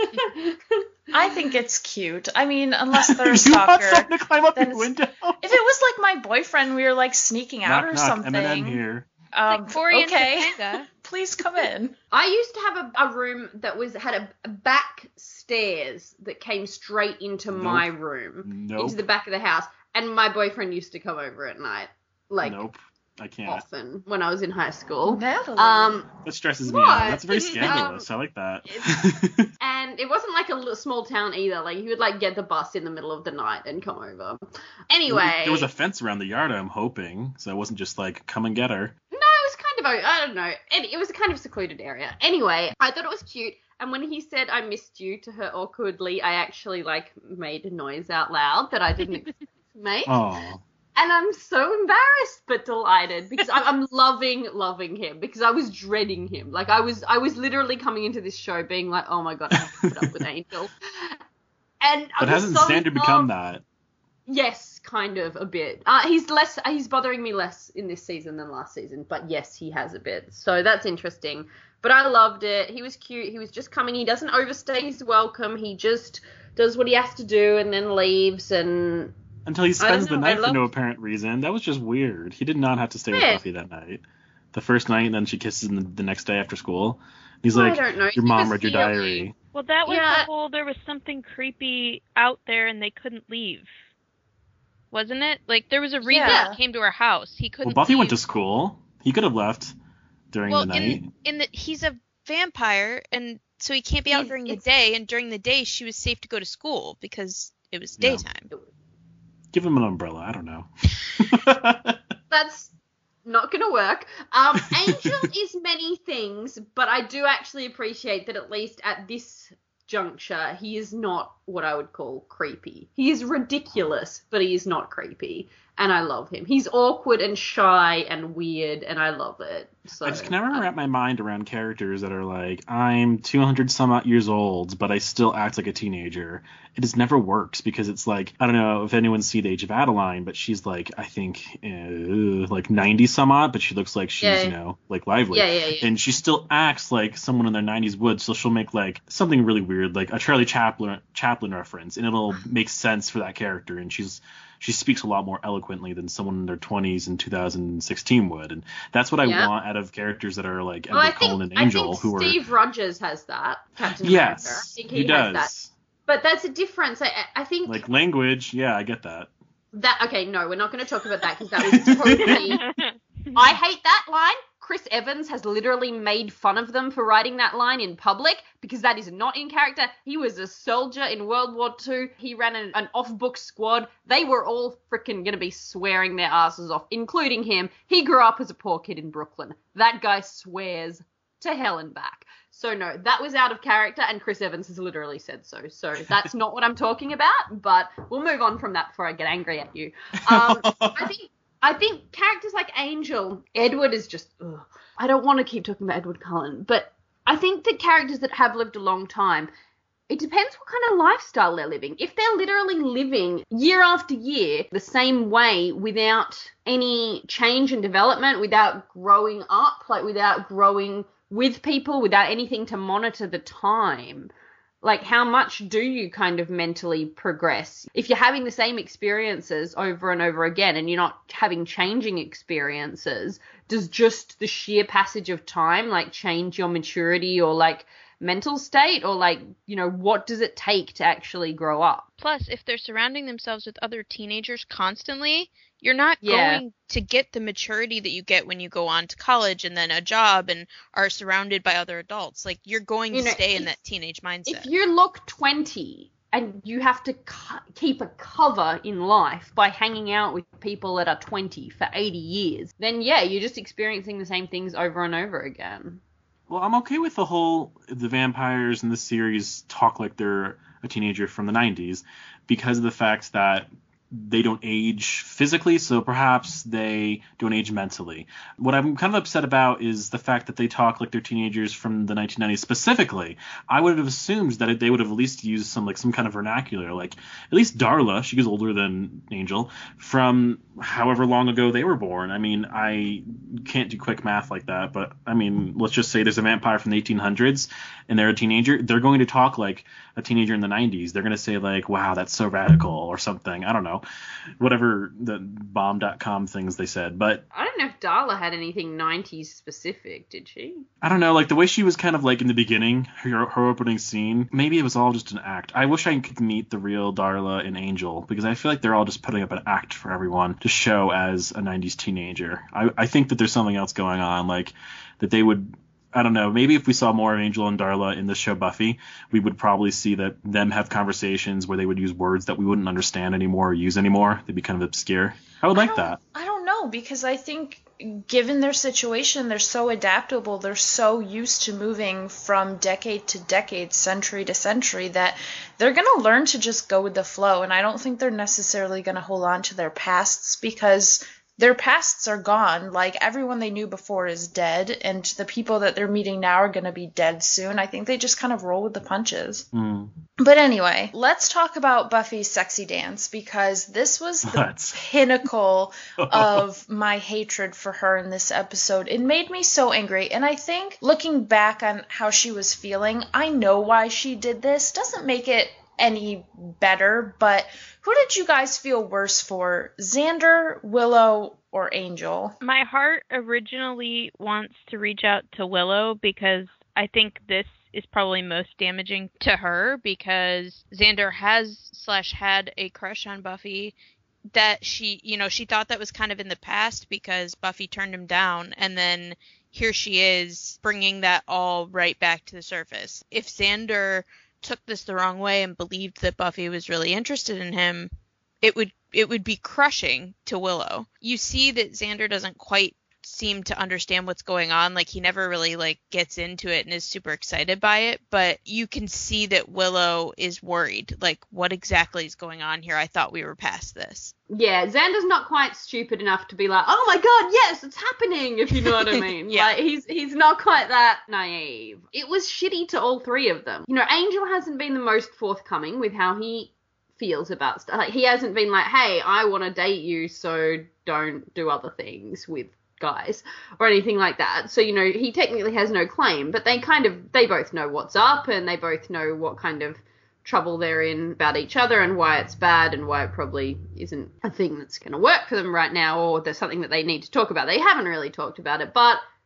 I think it's cute. I mean, unless they're a stalker. You want someone to climb up your window? If it was like my boyfriend, we were like sneaking out knock, or knock, something. Eminem here. Like Cory okay. and Topanga. Please come in. I used to have a room that had a back stairs that came straight into my room, into the back of the house, and my boyfriend used to come over at night, like I can't. often when I was in high school. Natalie. That stresses me out. That's very scandalous. I like that. And it wasn't like a small town either. Like, he would like get the bus in the middle of the night and come over. Anyway, there was a fence around the yard, I'm hoping, so it wasn't just like, come and get her. No, it was kind of, I don't know. It was a kind of secluded area. Anyway, I thought it was cute. And when he said, I missed you, to her awkwardly, I actually like made a noise out loud that I didn't expect to make. Aww. And I'm so embarrassed but delighted, because I'm loving him, because I was dreading him. Like, I was literally coming into this show being like, oh my god, I have to put up with Angel. And but hasn't Xander become that? Yes, kind of, a bit. He's bothering me less in this season than last season, but yes, he has a bit. So that's interesting. But I loved it. He was cute. He was just coming. He doesn't overstay his welcome. He just does what he has to do and then leaves, and until he spends the night for no apparent reason. That was just weird. He did not have to stay with Buffy that night. The first night, and then she kisses him the next day after school. He's like, your mom read your diary. Well, that was the whole, there was something creepy out there and they couldn't leave. Wasn't it? Like, there was a reason he came to her house. He couldn't Buffy leave. went to school. He could have left during the night. He's a vampire, and so he can't be out during the day, and during the day she was safe to go to school because it was daytime. Yeah. Give him an umbrella. I don't know. That's not going to work. Angel is many things, but I do actually appreciate that at least at this juncture, he is not what I would call creepy. He is ridiculous, but he is not creepy. And I love him. He's awkward and shy and weird, and I love it. So I just can never wrap my mind around characters that are like, I'm 200 some odd years old, but I still act like a teenager. It just never works, because it's like, I don't know if anyone's seen The Age of Adeline, but she's like, I think, like 90 some odd, but she looks like she's, like lively. Yeah. And she still acts like someone in their 90s would, so she'll make like something really weird, like a Charlie Chaplin reference, and it'll make sense for that character, and she speaks a lot more eloquently than someone in their 20s in 2016 would, and that's what I want out of characters that are like Edward Cullen and Angel, I think Steve Rogers has that. Captain yes, America. I think he does. Has that. But that's a difference. I think like language. Yeah, I get that. Okay, no, we're not going to talk about that because that was totally... I hate that line. Chris Evans has literally made fun of them for writing that line in public because that is not in character. He was a soldier in World War II. He ran an off-book squad. They were all freaking going to be swearing their asses off, including him. He grew up as a poor kid in Brooklyn. That guy swears to hell and back. So no, that was out of character, and Chris Evans has literally said so. So that's not what I'm talking about, but we'll move on from that before I get angry at you. I think characters like Angel, Edward is just, ugh. I don't want to keep talking about Edward Cullen, but I think that characters that have lived a long time, it depends what kind of lifestyle they're living. If they're literally living year after year the same way without any change and development, without growing up, like without growing with people, without anything to monitor the time, like how much do you kind of mentally progress? If you're having the same experiences over and over again and you're not having changing experiences, does just the sheer passage of time like change your maturity or like mental state, or like, you know, what does it take to actually grow up? Plus, if they're surrounding themselves with other teenagers constantly, you're not going to get the maturity that you get when you go on to college and then a job and are surrounded by other adults. Like, you're going to stay in that teenage mindset. If you look 20 and you have to keep a cover in life by hanging out with people that are 20 for 80 years, then yeah, you're just experiencing the same things over and over again. Well, I'm okay with the vampires in this series talk like they're a teenager from the 90s because of the fact that they don't age physically, so perhaps they don't age mentally. What I'm kind of upset about is the fact that they talk like they're teenagers from the 1990s specifically. I would have assumed that they would have at least used some kind of vernacular, like at least Darla, she was older than Angel, from however long ago they were born. I mean, I can't do quick math like that, but I mean, let's just say there's a vampire from the 1800s and they're a teenager. They're going to talk like a teenager in the 90s. They're going to say like, wow, that's so radical or something. I don't know. Whatever the bomb.com things they said. But I don't know if Darla had anything 90s specific, did she? I don't know, like the way she was kind of like in the beginning, her opening scene, maybe it was all just an act. I wish I could meet the real Darla and Angel, because I feel like they're all just putting up an act for everyone to show as a 90s teenager. I think that there's something else going on, like that they would, I don't know, maybe if we saw more of Angel and Darla in the show Buffy, we would probably see that them have conversations where they would use words that we wouldn't understand anymore or use anymore. They'd be kind of obscure. I would like that. I don't know, because I think given their situation, they're so adaptable, they're so used to moving from decade to decade, century to century, that they're going to learn to just go with the flow. And I don't think they're necessarily going to hold on to their pasts, because their pasts are gone. Like, everyone they knew before is dead, and the people that they're meeting now are going to be dead soon. I think they just kind of roll with the punches. But anyway, let's talk about Buffy's sexy dance, because this was the pinnacle of my hatred for her in this episode. It made me so angry, and I think looking back on how she was feeling, I know why she did this. Doesn't make it any better, but who did you guys feel worse for, Xander, Willow, or Angel? My heart originally wants to reach out to Willow, because I think this is probably most damaging to her, because Xander had a crush on Buffy that she thought that was kind of in the past because Buffy turned him down, and then here she is bringing that all right back to the surface. If Xander took this the wrong way and believed that Buffy was really interested in him, it would be crushing to Willow. You see that Xander doesn't quite seem to understand what's going on. Like, he never really gets into it and is super excited by it, but you can see that Willow is worried. Like, what exactly is going on here? I thought we were past this. Yeah, Xander's not quite stupid enough to be like, oh my god, yes, it's happening, if you know what I mean. Yeah. Like, he's not quite that naive. It was shitty to all three of them. You know, Angel hasn't been the most forthcoming with how he feels about stuff. Like, he hasn't been like, hey, I want to date you, so don't do other things with guys or anything like that. So, you know, he technically has no claim, but they both know what's up, and they both know what kind of trouble they're in about each other and why it's bad and why it probably isn't a thing that's going to work for them right now, or there's something that they need to talk about. They haven't really talked about it, but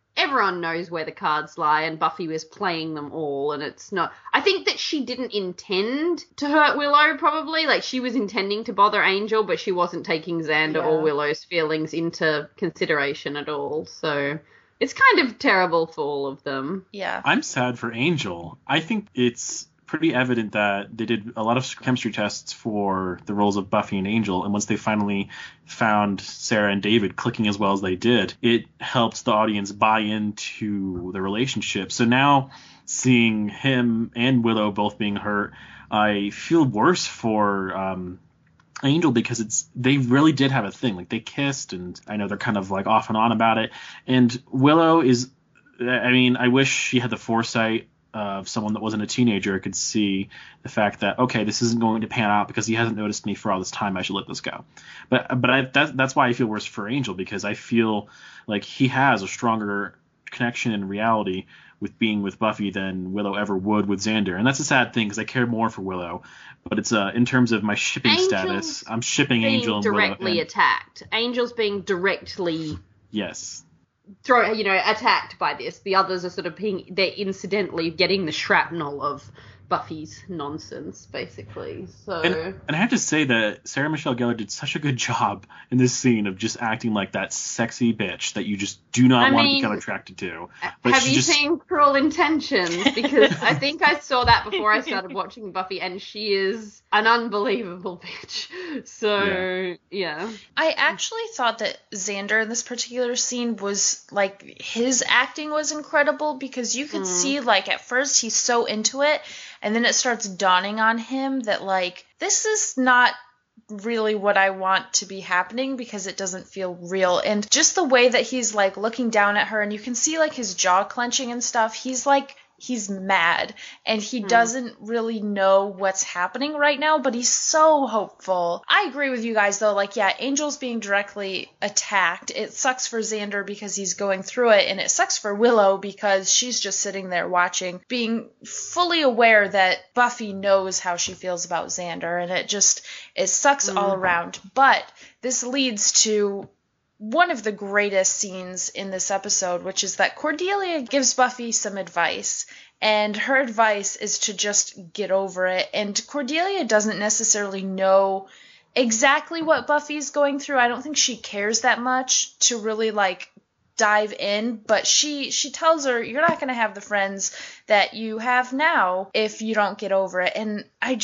everyone knows where the cards lie, and Buffy was playing them all, and it's not... I think that she didn't intend to hurt Willow, probably. Like, she was intending to bother Angel, but she wasn't taking Xander or Willow's feelings into consideration at all, so... It's kind of terrible for all of them. Yeah. I'm sad for Angel. I think it's pretty evident that they did a lot of chemistry tests for the roles of Buffy and Angel, and once they finally found Sarah and David clicking as well as they did, it helped the audience buy into the relationship. So now, seeing him and Willow both being hurt, I feel worse for Angel, because they really did have a thing. Like, they kissed, and I know they're kind of like off and on about it. And Willow is, I mean, I wish she had the foresight of someone that wasn't a teenager, could see the fact that, okay, this isn't going to pan out because he hasn't noticed me for all this time. I should let this go. But that's why I feel worse for Angel, because I feel like he has a stronger connection in reality with being with Buffy than Willow ever would with Xander. And that's a sad thing, because I care more for Willow. But it's in terms of my shipping status, I'm shipping Angel and Willow. Directly attacked. Angel's being directly attacked by this. The others are sort of they're incidentally getting the shrapnel of Buffy's nonsense, basically. So, and I have to say that Sarah Michelle Gellar did such a good job in this scene of just acting like that sexy bitch that you just do not want to become attracted to. But have you seen Cruel Intentions? Because I think I saw that before I started watching Buffy, and she is an unbelievable bitch. So, yeah. I actually thought that Xander in this particular scene was, like, his acting was incredible, because you could see, like, at first he's so into it, and then it starts dawning on him that, like, this is not really what I want to be happening, because it doesn't feel real. And just the way that he's, like, looking down at her, and you can see, like, his jaw clenching and stuff, he's, like, he's mad, and he doesn't really know what's happening right now, but he's so hopeful. I agree with you guys, though. Like, yeah, Angel's being directly attacked. It sucks for Xander because he's going through it, and it sucks for Willow because she's just sitting there watching, being fully aware that Buffy knows how she feels about Xander, and it sucks all around. But this leads to one of the greatest scenes in this episode, which is that Cordelia gives Buffy some advice, and her advice is to just get over it. And Cordelia doesn't necessarily know exactly what Buffy's going through. I don't think she cares that much to really, like, dive in, but she tells her, you're not going to have the friends that you have now if you don't get over it. And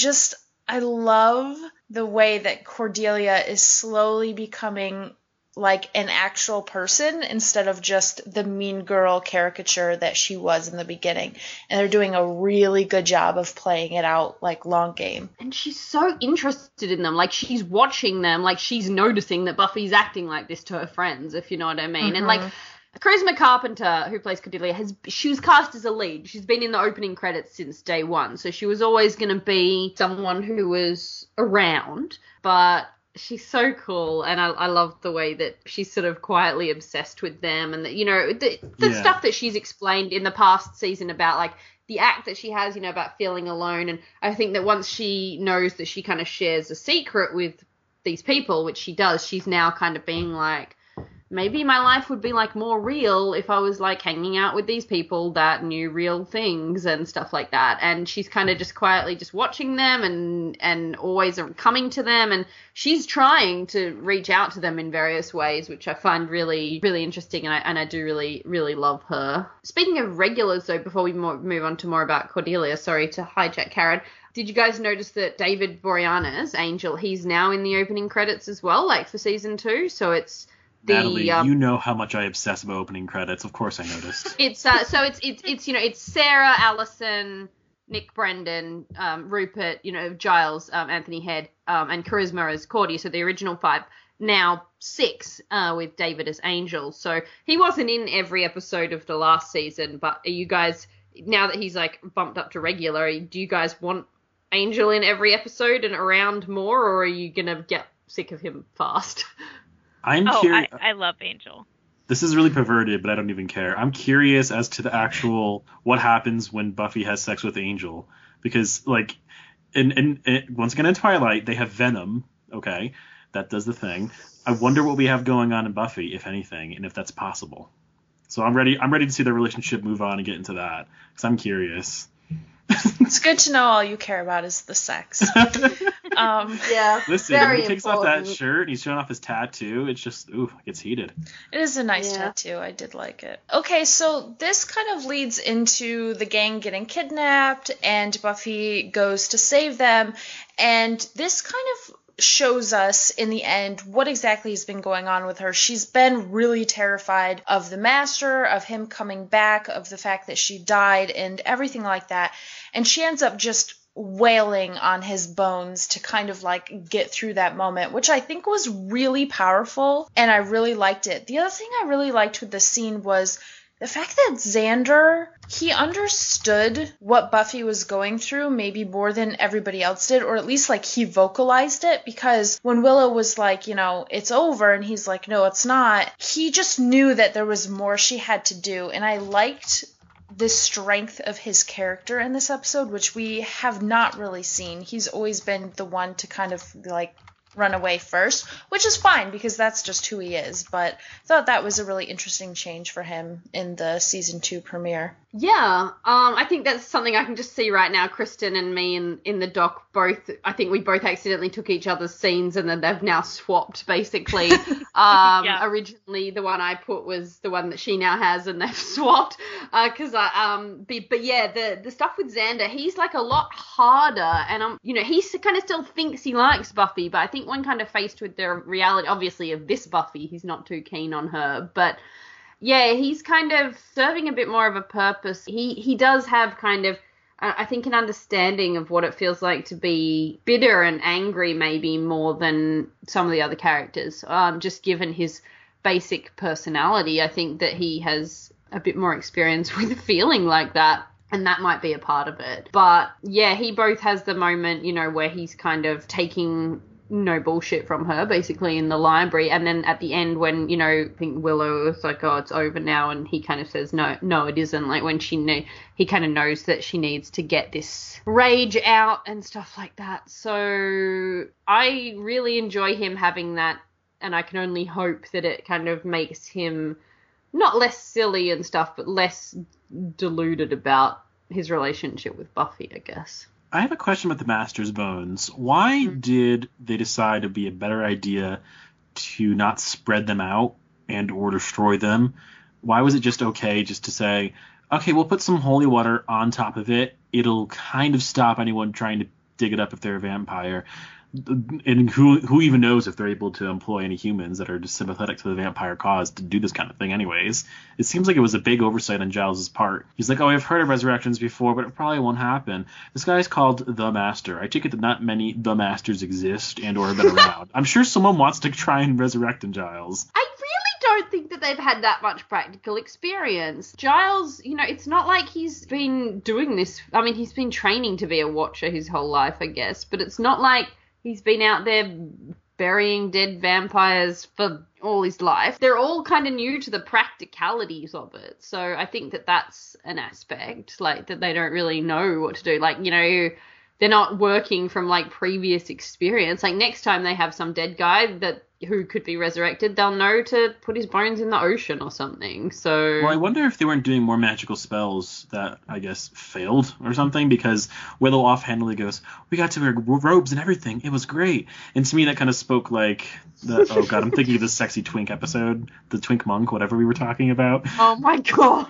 I love the way that Cordelia is slowly becoming like an actual person instead of just the mean girl caricature that she was in the beginning. And they're doing a really good job of playing it out like long game. And she's so interested in them. Like, she's watching them. Like, she's noticing that Buffy's acting like this to her friends, if you know what I mean. And, like, Charisma Carpenter, who plays Cordelia, she was cast as a lead. She's been in the opening credits since day one. So she was always going to be someone who was around. But she's so cool, and I love the way that she's sort of quietly obsessed with them, and that, you know, the stuff that she's explained in the past season about, like, the act that she has, you know, about feeling alone. And I think that once she knows that she kind of shares a secret with these people, which she does, she's now kind of being like, maybe my life would be, like, more real if I was, like, hanging out with these people that knew real things and stuff like that. And she's kind of just quietly just watching them and always coming to them. And she's trying to reach out to them in various ways, which I find really, really interesting. And I do really, really love her. Speaking of regulars, though, before we move on to more about Cordelia, sorry to hijack Karen, did you guys notice that David Boreanaz, Angel, he's now in the opening credits as well, like, for season 2? So it's... Natalie, you know how much I obsess about opening credits. Of course I noticed. It's you know, it's Sarah, Allison, Nick Brendan, Rupert, you know, Giles, Anthony Head, and Charisma as Cordy. So the original 5, now 6, with David as Angel. So he wasn't in every episode of the last season, but are you guys, now that he's, like, bumped up to regular, do you guys want Angel in every episode and around more, or are you gonna get sick of him fast? I'm curious. I love Angel. This is really perverted, but I don't even care. I'm curious as to the actual what happens when Buffy has sex with Angel, because, like, in once again in Twilight they have Venom. Okay, that does the thing. I wonder what we have going on in Buffy, if anything, and if that's possible. So I'm ready to see their relationship move on and get into that, because I'm curious. It's good to know all you care about is the sex. Yeah. Listen, when he takes off that shirt and he's showing off his tattoo, it's just, it gets heated. It is a nice tattoo. I did like it. Okay, so this kind of leads into the gang getting kidnapped, and Buffy goes to save them, and this kind of shows us in the end what exactly has been going on with her. She's been really terrified of the Master, of him coming back, of the fact that she died, and everything like that. And she ends up just wailing on his bones to kind of like get through that moment, which I think was really powerful, and I really liked it. The other thing I really liked with the scene was the fact that Xander, he understood what Buffy was going through maybe more than everybody else did, or at least like he vocalized it, because when Willow was like, you know, it's over, and he's like, no, it's not, he just knew that there was more she had to do, and I liked the strength of his character in this episode, which we have not really seen. He's always been the one to kind of like run away first, which is fine because that's just who he is, but I thought that was a really interesting change for him in the season 2 premiere. Yeah, I think that's something I can just see right now. Kristen and me in the doc both, I think we both accidentally took each other's scenes and then they've now swapped basically. Originally the one I put was the one that she now has, and they've swapped because but yeah, the stuff with Xander, he's like a lot harder, and he kind of still thinks he likes Buffy, but I think when kind of faced with the reality, obviously, of this Buffy, he's not too keen on her, but yeah, he's kind of serving a bit more of a purpose. He does have kind of, I think, an understanding of what it feels like to be bitter and angry, maybe more than some of the other characters. Just given his basic personality, I think that he has a bit more experience with feeling like that, and that might be a part of it. But yeah, he both has the moment, where he's kind of taking no bullshit from her, basically, in the library, and then at the end when I think Willow is like, oh, it's over now, and he kind of says no it isn't, like when he kind of knows that she needs to get this rage out and stuff like that. So I really enjoy him having that, and I can only hope that it kind of makes him not less silly and stuff, but less deluded about his relationship with Buffy, I guess. I have a question about the Master's bones. Why did they decide it would be a better idea to not spread them out and or destroy them? Why was it just okay just to say, okay, we'll put some holy water on top of it. It'll kind of stop anyone trying to dig it up if they're a vampire. And who even knows if they're able to employ any humans that are just sympathetic to the vampire cause to do this kind of thing anyways. It seems like it was a big oversight on Giles' part. He's like, oh, I've heard of resurrections before, but it probably won't happen. This guy's called the Master. I take it that not many the Masters exist and or have been around. I'm sure someone wants to try and resurrect him, Giles. I really don't think that they've had that much practical experience. Giles, it's not like he's been doing this. I mean, he's been training to be a watcher his whole life, I guess, but it's not like he's been out there burying dead vampires for all his life. They're all kind of new to the practicalities of it. So I think that that's an aspect, like, that they don't really know what to do. Like, they're not working from, like, previous experience. Like, next time they have some dead guy who could be resurrected, they'll know to put his bones in the ocean or something. So, well, I wonder if they weren't doing more magical spells that, I guess, failed or something, because Willow offhandedly goes, we got to wear robes and everything. It was great. And to me, that kind of spoke like oh god, I'm thinking of the Sexy Twink episode, the Twink Monk, whatever we were talking about. Oh my god.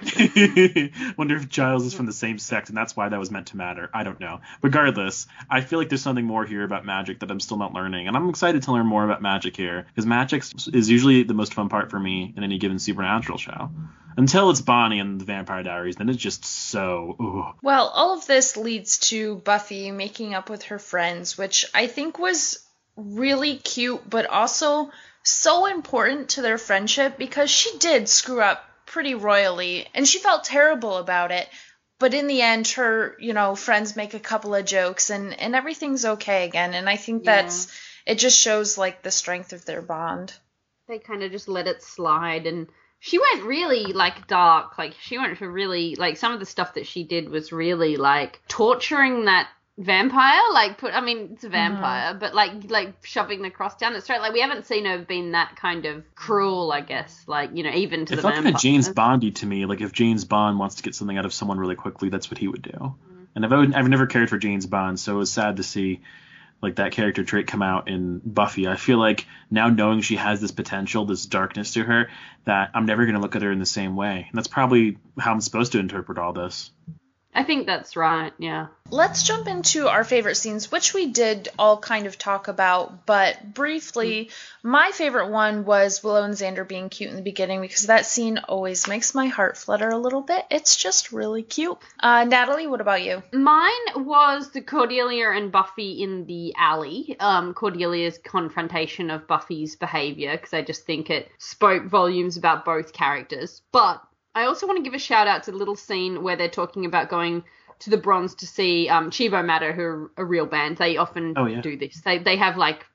Wonder if Giles is from the same sect and that's why that was meant to matter. I don't know. Regardless, I feel like there's something more here about magic that I'm still not learning, and I'm excited to learn more about magic here, because magic is usually the most fun part for me in any given Supernatural show. Until it's Bonnie and the Vampire Diaries, then it's just so... Ooh. Well, all of this leads to Buffy making up with her friends, which I think was really cute, but also so important to their friendship, because she did screw up pretty royally, and she felt terrible about it. But in the end, her, friends make a couple of jokes, and everything's okay again. And I think it just shows, like, the strength of their bond. They kind of just let it slide, and she went really, like, dark. Like, she went for really, like, some of the stuff that she did was really, like, torturing that vampire, like it's a vampire, but like shoving the cross down its throat. Like we haven't seen her being that kind of cruel, I guess. Like, you know, even to it the felt vampire. kind of James Bondy to me. Like if James Bond wants to get something out of someone really quickly, that's what he would do. Mm. And I've never cared for James Bond, so it was sad to see like that character trait come out in Buffy. I feel like now knowing she has this potential, this darkness to her, that I'm never going to look at her in the same way. And that's probably how I'm supposed to interpret all this. I think that's right, yeah. Let's jump into our favorite scenes, which we did all kind of talk about, but briefly, my favorite one was Willow and Xander being cute in the beginning, because that scene always makes my heart flutter a little bit. It's just really cute. Natalie, what about you? Mine was the Cordelia and Buffy in the alley. Cordelia's confrontation of Buffy's behavior, because I just think it spoke volumes about both characters. But I also want to give a shout out to the little scene where they're talking about going to the Bronze to see Chivo Matter, who are a real band. They often do this. They have like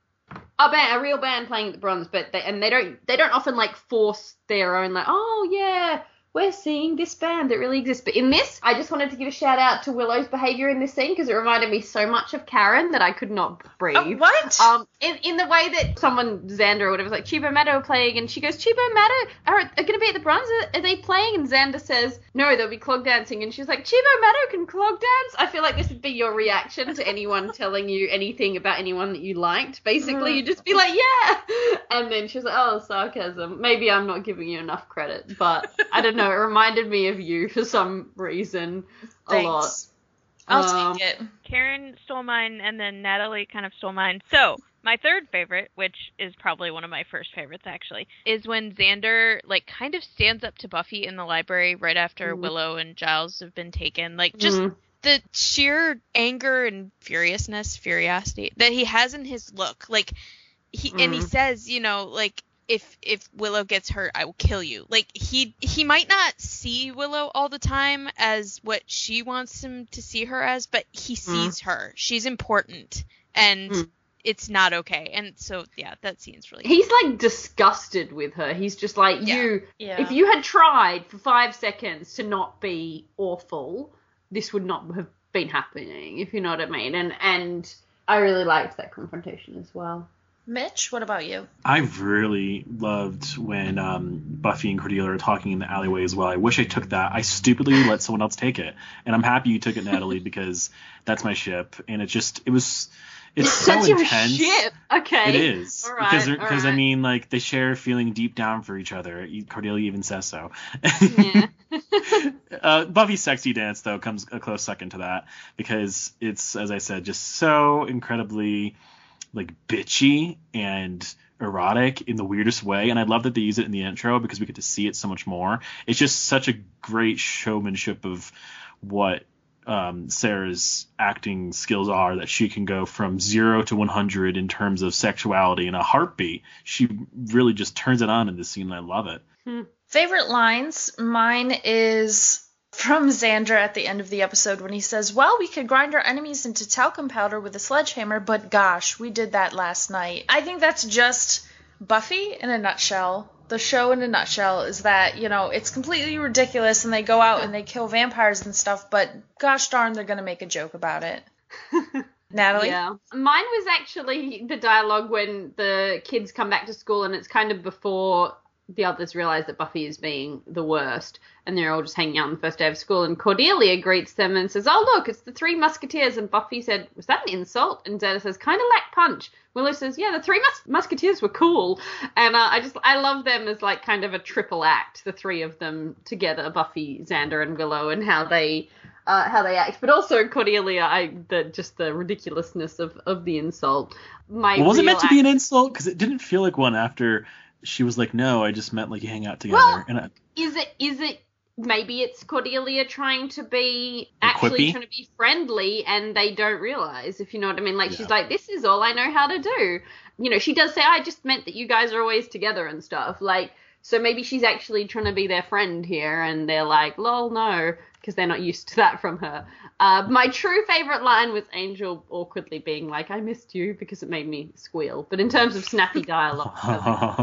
a real band playing at the Bronze, but they don't often like force their own like, oh yeah, we're seeing this band that really exists. But in this, I just wanted to give a shout out to Willow's behavior in this scene, because it reminded me so much of Karen that I could not breathe. Oh, what? In the way that someone, Xander or whatever, was like, Chivo Matter are playing, and she goes, Chivo Matter are going to be at the Bronze? Are they playing? And Xander says, no, they'll be clog dancing. And she's like, Chivo Matter can clog dance? I feel like this would be your reaction to anyone telling you anything about anyone that you liked. Basically, you'd just be like, yeah. And then she's like, oh, sarcasm. Maybe I'm not giving you enough credit, but I don't know. It reminded me of you for some reason a lot. I'll take it. Karen stole mine, and then Natalie kind of stole mine. So, my third favorite, which is probably one of my first favorites, actually, is when Xander, like, kind of stands up to Buffy in the library right after Willow and Giles have been taken. Like, just the sheer anger and curiosity that he has in his look. Like, and he says, you know, like, if Willow gets hurt, I will kill you. Like, he might not see Willow all the time as what she wants him to see her as, but he sees her. She's important, and it's not okay. And so, yeah, that scene's really He's, like, disgusted with her. He's just like, if you had tried for 5 seconds to not be awful, this would not have been happening, if you know what I mean. And I really liked that confrontation as well. Mitch, what about you? I really loved when Buffy and Cordelia are talking in the alleyway as well. I wish I took that. I stupidly let someone else take it. And I'm happy you took it, Natalie, because that's my ship. And it's so that's intense. Your ship? Okay. It is. All right, because I mean, like, they share a feeling deep down for each other. Cordelia even says so. Yeah. Buffy's sexy dance, though, comes a close second to that, because it's, as I said, just so incredibly, like, bitchy and erotic in the weirdest way. And I love that they use it in the intro, because we get to see it so much more. It's just such a great showmanship of what Sarah's acting skills are, that she can go from 0 to 100 in terms of sexuality in a heartbeat. She really just turns it on in this scene, and I love it. Favorite lines? Mine is from Xander at the end of the episode when he says, well, we could grind our enemies into talcum powder with a sledgehammer, but gosh, we did that last night. I think that's just Buffy in a nutshell. The show in a nutshell is that, you know, it's completely ridiculous and they go out and they kill vampires and stuff, but gosh darn, they're going to make a joke about it. Natalie? Yeah. Mine was actually the dialogue when the kids come back to school, and it's kind of before the others realize that Buffy is being the worst, and they're all just hanging out on the first day of school, and Cordelia greets them and says, oh, look, it's the Three Musketeers, and Buffy said, was that an insult? And Xander says, kind of lack punch. Willow says, yeah, the Three Musketeers were cool, and I love them as, like, kind of a triple act, the three of them together, Buffy, Xander, and Willow, and how they act, but also Cordelia, the ridiculousness of the insult. Was it meant to be an insult? Because it didn't feel like one after she was like, no, I just meant, like, you hang out together. Well, is it maybe it's Cordelia trying to be actually trying to be friendly, and they don't realize, if you know what I mean. Like, she's like, this is all I know how to do. You know, she does say, I just meant that you guys are always together and stuff. Like, so maybe she's actually trying to be their friend here, and they're like, lol, no, because they're not used to that from her. My true favorite line was Angel awkwardly being like, I missed you, because it made me squeal. But in terms of snappy dialogue,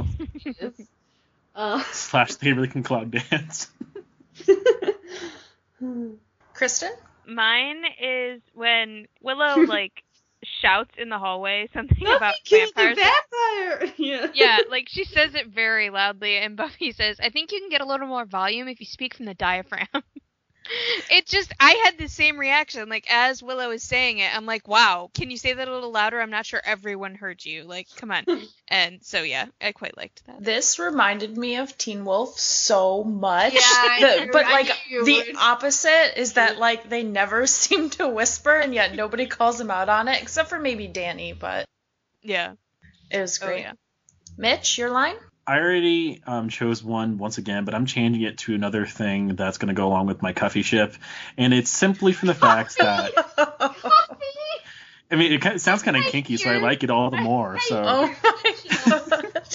/ they really can clog dance. Kristen? Mine is when Willow, like, shouts in the hallway something Buffy about killed vampires. a vampire! Yeah. Yeah, like, she says it very loudly, and Buffy says, I think you can get a little more volume if you speak from the diaphragm. It just, I had the same reaction, like, as Willow is saying it, I'm like, wow, can you say that a little louder? I'm not sure everyone heard you, like, come on. And so, yeah, I quite liked that. This reminded me of Teen Wolf so much. Yeah, I knew- But, I like, knew you the would. opposite is that, like, they never seem to whisper, and yet nobody calls them out on it, except for maybe Danny, but Yeah. it was Oh, great. yeah. Mitch, your line? I already chose one once again, but I'm changing it to another thing that's going to go along with my Cuffy ship, and it's simply from the fact that I mean it sounds kind of kinky, so I like it all the more. So Oh my god.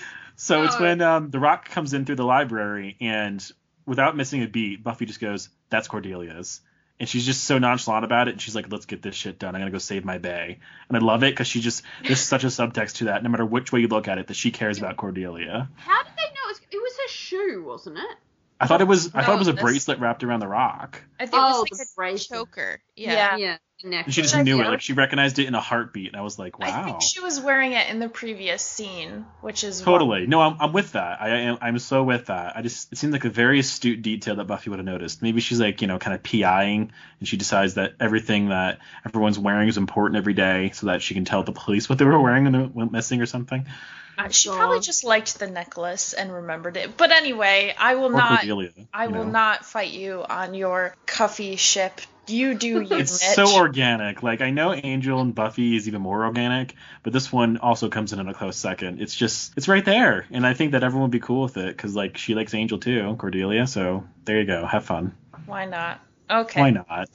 so it's when the Rock comes in through the library, and without missing a beat, Buffy just goes, "That's Cordelia's." And she's just so nonchalant about it, and she's like, "Let's get this shit done. I'm gonna go save my bae." And I love it because there's such a subtext to that, no matter which way you look at it, that she cares about Cordelia. How did they know it was her shoe, wasn't it? I thought it was a that's- bracelet wrapped around the Rock. I think Oh, it was the like bracelet. Choker. Yeah. Yeah. And she just Which I knew it. feel- Like, she recognized it in a heartbeat. And I was like, I wow. think she was wearing it in the previous scene, which is Totally. No, I'm with that. I'm so with that. It seems like a very astute detail that Buffy would have noticed. Maybe she's like, kind of PIing, and she decides that everything that everyone's wearing is important every day, so that she can tell the police what they were wearing when they went missing or something. She probably just liked the necklace and remembered it. But anyway, I will Or not. Cordelia. I will not fight you on your Cuffy ship. You do you, It's Mitch. so organic. Like, I know Angel and Buffy is even more organic, but this one also comes in a close second. It's right there, and I think that everyone would be cool with it because, like, she likes Angel too, Cordelia. So there you go. Have fun. Why not? Okay. Why not?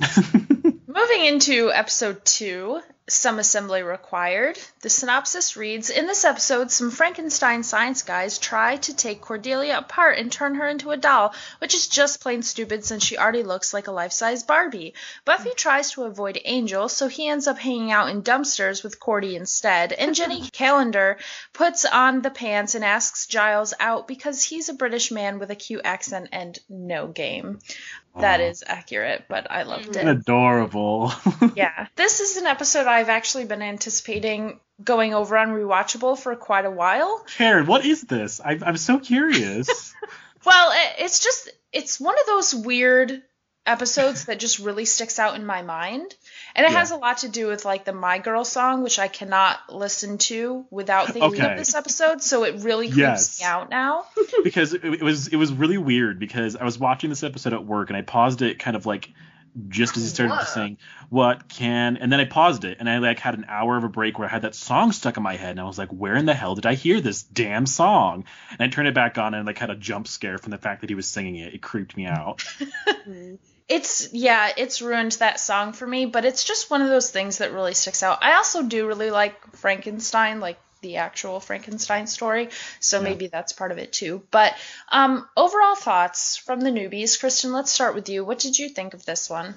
Moving into episode 2, Some Assembly Required. The synopsis reads, in this episode, some Frankenstein science guys try to take Cordelia apart and turn her into a doll, which is just plain stupid since she already looks like a life-size Barbie. Buffy tries to avoid Angel, so he ends up hanging out in dumpsters with Cordy instead, and Jenny Calendar puts on the pants and asks Giles out because he's a British man with a cute accent and no game. That is accurate, but I loved it. Adorable. Yeah. This is an episode I've actually been anticipating going over on Rewatchable for quite a while. Karen, what is this? I'm so curious. Well, it's one of those weird episodes that just really sticks out in my mind. And it has a lot to do with, like, the My Girl song, which I cannot listen to without thinking of this episode, so it really creeps me out now. Because it was really weird, because I was watching this episode at work, and I paused it kind of, like, just as he started to sing, and then I paused it, and I, like, had an hour of a break where I had that song stuck in my head, and I was like, where in the hell did I hear this damn song? And I turned it back on, and, like, had a jump scare from the fact that he was singing it. It creeped me out. It's ruined that song for me, but it's just one of those things that really sticks out. I also do really like Frankenstein, like the actual Frankenstein story, so maybe that's part of it too. But overall thoughts from the newbies. Kristen, let's start with you. What did you think of this one?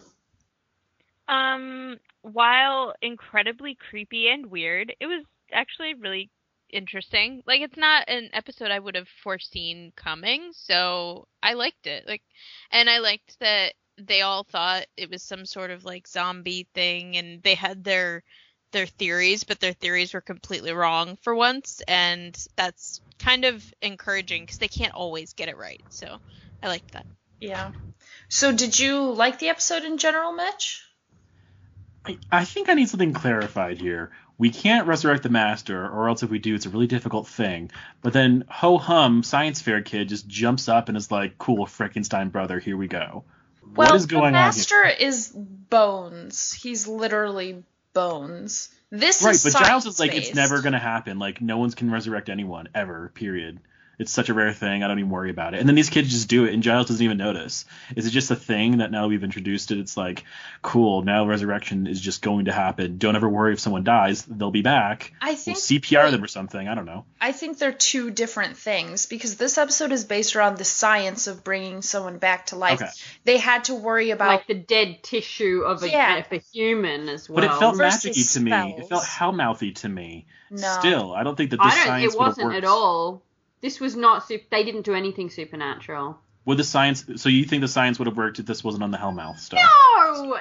While incredibly creepy and weird, it was actually really interesting. Like, it's not an episode I would have foreseen coming, so I liked it. Like, and I liked that they all thought it was some sort of, like, zombie thing, and they had their theories, but their theories were completely wrong for once, and that's kind of encouraging because they can't always get it right. So I liked that. Yeah. So did you like the episode in general, Mitch? I think I need something clarified here. We can't resurrect the Master, or else if we do, it's a really difficult thing. But then ho-hum science fair kid just jumps up and is like, cool, Frankenstein brother, here we go. What is going on here? The Master is Bones. He's literally Bones. This is right, but Giles is like, science-based. it's never going to happen. Like, no one can resurrect anyone, ever, period. It's such a rare thing, I don't even worry about it. And then these kids just do it, and Giles doesn't even notice. Is it just a thing that now we've introduced it? It's like, cool, now resurrection is just going to happen. Don't ever worry if someone dies, they'll be back. I think we'll CPR them or something, I don't know. I think they're two different things, because this episode is based around the science of bringing someone back to life. Okay. They had to worry about... like the dead tissue of a human as well. But it felt versus magic-y to me. spells. It felt hell-mouthy to me. No. Still, I don't think that this science It wasn't would have at worked. all. This was not... They didn't do anything supernatural. Would the science? So you think the science would have worked if this wasn't on the Hellmouth stuff? No.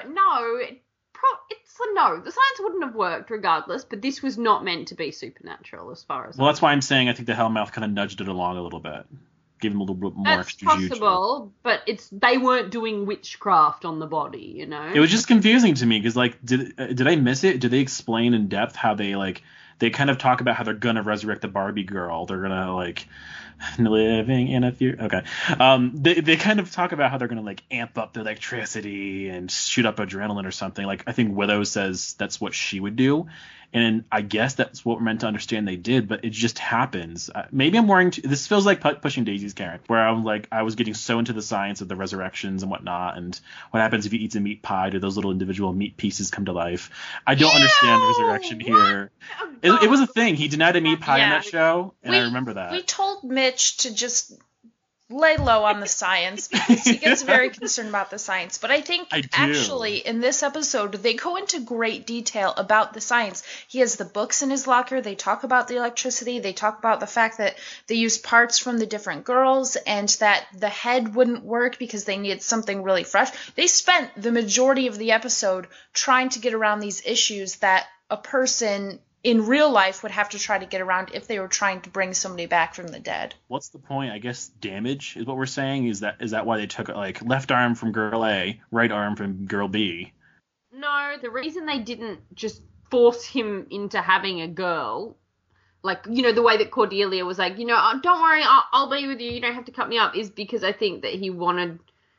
It's a no. The science wouldn't have worked regardless, but this was not meant to be supernatural as far as. Well, that's why I'm saying I think the Hellmouth kind of nudged it along a little bit, gave him a little bit more That's extra possible, but they weren't doing witchcraft on the body, you know. It was just confusing to me because, like, did I miss it? Did they explain in depth how they kind of talk about how they're gonna resurrect the Barbie girl? They're gonna like living in a fear. Okay. They kind of talk about how they're gonna like amp up the electricity and shoot up adrenaline or something. Like, I think Widow says that's what she would do. And I guess that's what we're meant to understand they did, but it just happens. Maybe I'm worrying. This feels like pushing Daisy's carrot, where I was getting so into the science of the resurrections and whatnot, and what happens if you eat a meat pie? Do those little individual meat pieces come to life? I don't understand resurrection here. It was a thing. He denied a meat pie in that show, and I remember that. We told Mitch to just lay low on the science because he gets very concerned about the science. But I think actually in this episode they go into great detail about the science. He has the books in his locker. They talk about the electricity. They talk about the fact that they used parts from the different girls and that the head wouldn't work because they needed something really fresh. They spent the majority of the episode trying to get around these issues that a person in real life would have to try to get around if they were trying to bring somebody back from the dead. What's the point? I guess damage is what we're saying. Is that why they took like left arm from girl A, right arm from girl B? No, the reason they didn't just force him into having a girl, like, you know, the way that Cordelia was like, you know, oh, don't worry, I'll be with you, you don't have to cut me up, is because I think that he wanted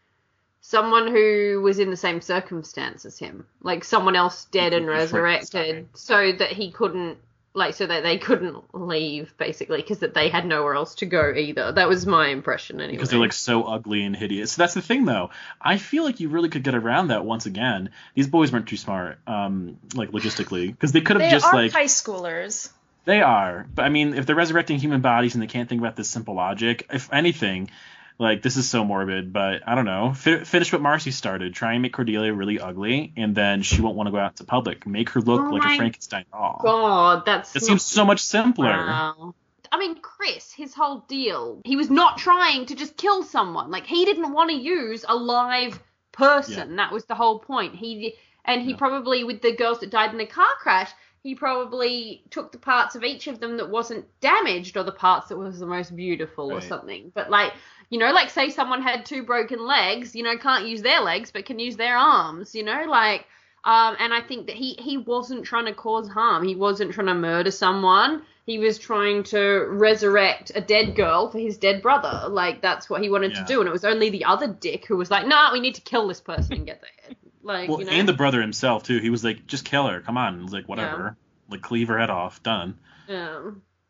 someone who was in the same circumstance as him, like someone else dead and resurrected, so that he couldn't, like, so that they couldn't leave, basically, because that they had nowhere else to go either. That was my impression, anyway. Because they're, like, so ugly and hideous. So that's the thing, though. I feel like you really could get around that once again. These boys weren't too smart, like, logistically, because they could have just, like... They are high schoolers. They are. But, I mean, if they're resurrecting human bodies and they can't think about this simple logic, if anything... Like, this is so morbid, but I don't know. Finish what Marcy started. Try and make Cordelia really ugly, and then she won't want to go out to public. Make her look like a Frankenstein doll. God, that seems so much simpler. Wow. I mean, Chris, his whole deal, he was not trying to just kill someone. Like, he didn't want to use a live person. Yeah. That was the whole point. He probably, with the girls that died in the car crash, he probably took the parts of each of them that wasn't damaged, or the parts that was the most beautiful or something. But, like... You know, like, say someone had 2 broken legs, you know, can't use their legs, but can use their arms, you know, like, and I think that he wasn't trying to cause harm. He wasn't trying to murder someone. He was trying to resurrect a dead girl for his dead brother. Like, that's what he wanted to do. And it was only the other dick who was like, nah, we need to kill this person and get their head. Like, well, you know? And the brother himself, too. He was like, just kill her. Come on. It was like, whatever. Yeah. Like, cleave her head off. Done. Yeah.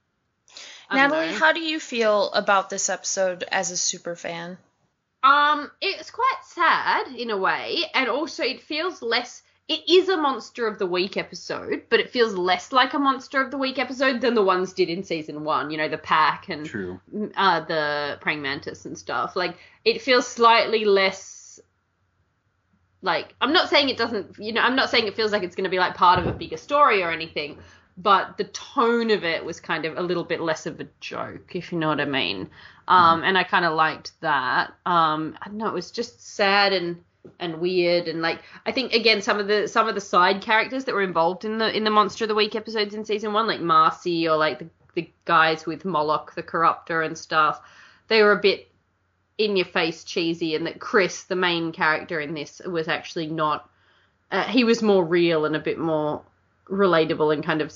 Natalie, how do you feel about this episode as a super fan? It's quite sad in a way, and also it feels less. It is a Monster of the Week episode, but it feels less like a Monster of the Week episode than the ones did in season 1. You know, the pack and the praying mantis and stuff. Like, it feels slightly less. Like, I'm not saying it doesn't. You know, I'm not saying it feels like it's going to be like part of a bigger story or anything. But the tone of it was kind of a little bit less of a joke, if you know what I mean. And I kind of liked that. I don't know, it was just sad and weird, and like, I think again some of the side characters that were involved in the Monster of the Week episodes in season 1, like Marcy or like the guys with Moloch the Corruptor and stuff, they were a bit in your face cheesy, and that Chris, the main character in this, was actually not. He was more real and a bit more relatable and kind of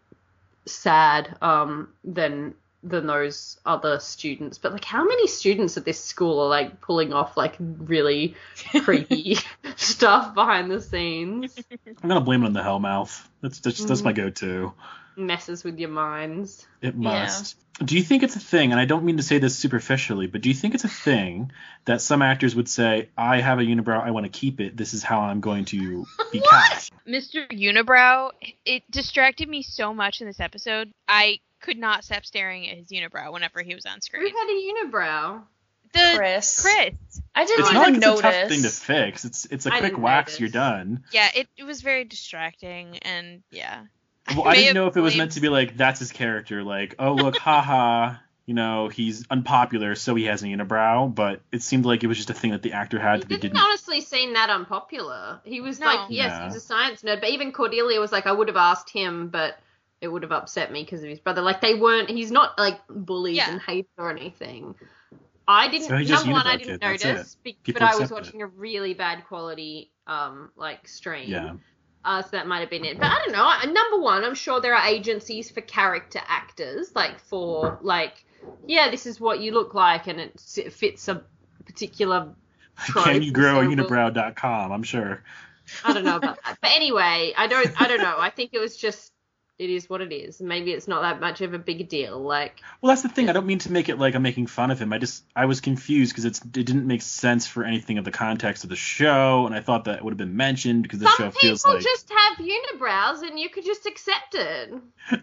sad than those other students. But like, how many students at this school are like pulling off like really creepy stuff behind the scenes? I'm gonna blame it on the Hellmouth. That's my go-to. Messes with your minds. It must. Yeah. Do you think it's a thing, and I don't mean to say this superficially, but do you think it's a thing that some actors would say, I have a unibrow, I want to keep it, this is how I'm going to be cast? Mr. Unibrow, it distracted me so much in this episode. I could not stop staring at his unibrow whenever he was on screen. Who had a unibrow? Chris. It's I didn't even not like notice. It's a tough thing to fix. It's a quick wax, you're done. Yeah, it was very distracting, and yeah. Well, I didn't know if it was meant to be like, that's his character, like, oh, look, haha, he's unpopular, so he has a unibrow, but it seemed like it was just a thing that the actor had. He didn't honestly seem that unpopular. He was he's a science nerd, but even Cordelia was like, I would have asked him, but it would have upset me because of his brother. Like, he's not, like, bullied and hated or anything. I didn't notice, but I was watching a really bad quality, stream. Yeah. So that might have been it. But I don't know. Number one, I'm sure there are agencies for character actors, this is what you look like, and it fits a particular trope. CanYouGrowAunibrow.com, I'm sure. I don't know about that. But anyway, I don't know. I think it was just, it is what it is. Maybe it's not that much of a big deal. Well, that's the thing. I don't mean to make it like I'm making fun of him. I was confused because it didn't make sense for anything of the context of the show, and I thought that would have been mentioned because the show feels like... Some people just have unibrows, and you could just accept it.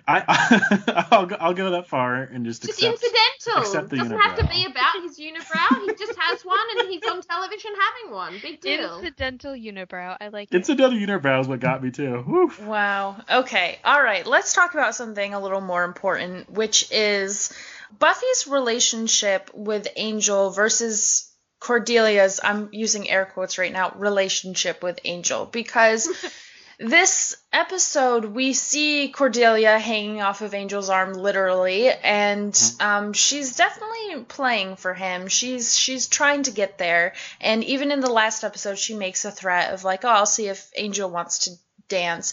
I'll go that far and just accept incidental. the Doesn't unibrow. have to be about his unibrow. He just has one, and he's on television having one. Big deal. Incidental unibrow. I like it. Incidental unibrow is what got me too. Woo. Wow. Okay. All right. Let's talk about something a little more important, which is Buffy's relationship with Angel versus Cordelia's, I'm using air quotes right now, relationship with Angel, because this episode we see Cordelia hanging off of Angel's arm literally, and she's definitely playing for him. She's trying to get there, and even in the last episode she makes a threat of like, oh, I'll see if Angel wants to dance.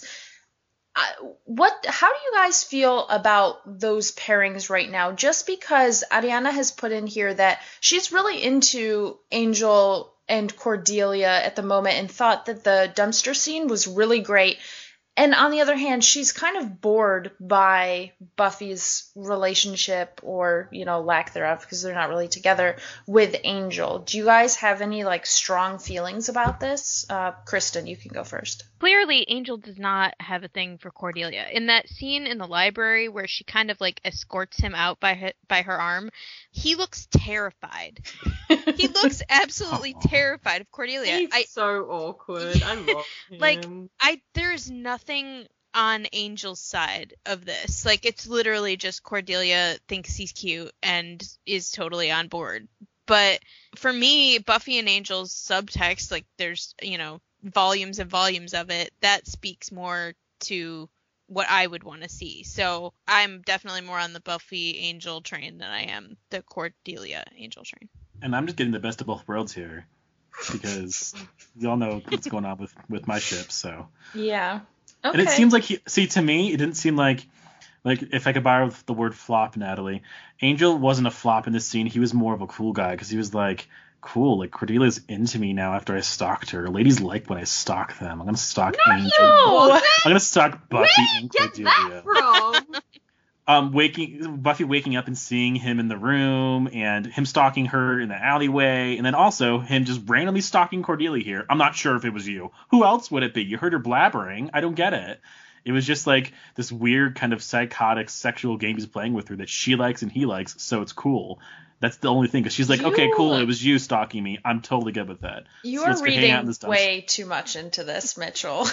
How do you guys feel about those pairings right now? Just because Ariana has put in here that she's really into Angel and Cordelia at the moment and thought that the dumpster scene was really great. And on the other hand, she's kind of bored by Buffy's relationship or, lack thereof, because they're not really together, with Angel. Do you guys have any, strong feelings about this? Kristen, you can go first. Clearly, Angel does not have a thing for Cordelia. In that scene in the library where she kind of, escorts him out by her arm, he looks terrified. He looks absolutely terrified of Cordelia. He's so awkward. I love him. There's nothing on Angel's side of this. It's literally just Cordelia thinks he's cute and is totally on board. But for me, Buffy and Angel's subtext, there's, volumes and volumes of it, that speaks more to what I would want to see. So I'm definitely more on the Buffy Angel train than I am the Cordelia Angel train. And I'm just getting the best of both worlds here because y'all know what's going on with my ship, so. Yeah. Okay. And it seems like to me, it didn't seem like if I could borrow the word flop, Natalie, Angel wasn't a flop in this scene. He was more of a cool guy because he was cool, Cordelia's into me now after I stalked her. Ladies like when I stalk them. I'm going to stalk Angel. No! I'm going to stalk Buffy and Cordelia. Get that from? Buffy waking up and seeing him in the room and him stalking her in the alleyway, and then also him just randomly stalking Cordelia here. I'm not sure if it was you. Who else would it be? You heard her blabbering. I don't get it. It was just this weird kind of psychotic sexual game he's playing with her that she likes and he likes, so it's cool. That's the only thing, because she's okay, cool, it was you stalking me. I'm totally good with that. You are reading way too much into this, Mitchell.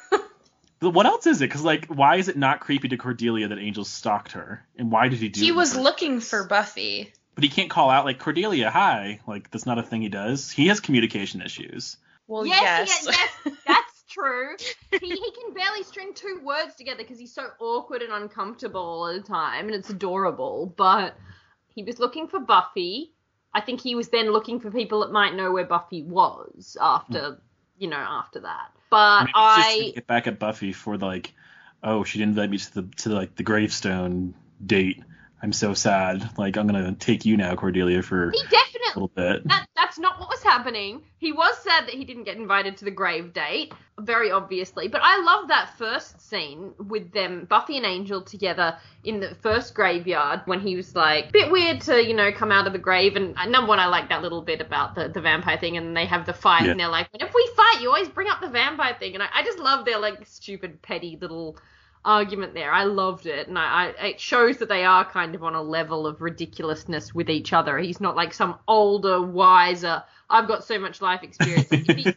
But what else is it? Because, why is it not creepy to Cordelia that Angel stalked her? And why did he do it? He was looking for Buffy. But he can't call out, Cordelia, hi. That's not a thing he does. He has communication issues. Well, yes. Yes, that's true. He can barely string two words together because he's so awkward and uncomfortable all the time, and it's adorable. But he was looking for Buffy. I think he was then looking for people that might know where Buffy was after that. But I just get back at Buffy for she didn't invite me to the gravestone date. I'm so sad. I'm gonna take you now, Cordelia, for a little bit. That's not what was happening. He was sad that he didn't get invited to the grave date, very obviously. But I love that first scene with them, Buffy and Angel together in the first graveyard when he was a bit weird to, come out of the grave. And number one, I like that little bit about the vampire thing, and they have the fight, and they're like, if we fight, you always bring up the vampire thing. And I just love their stupid, petty little argument there. I loved it, and it shows that they are kind of on a level of ridiculousness with each other. He's not some older, wiser, I've got so much life experience. If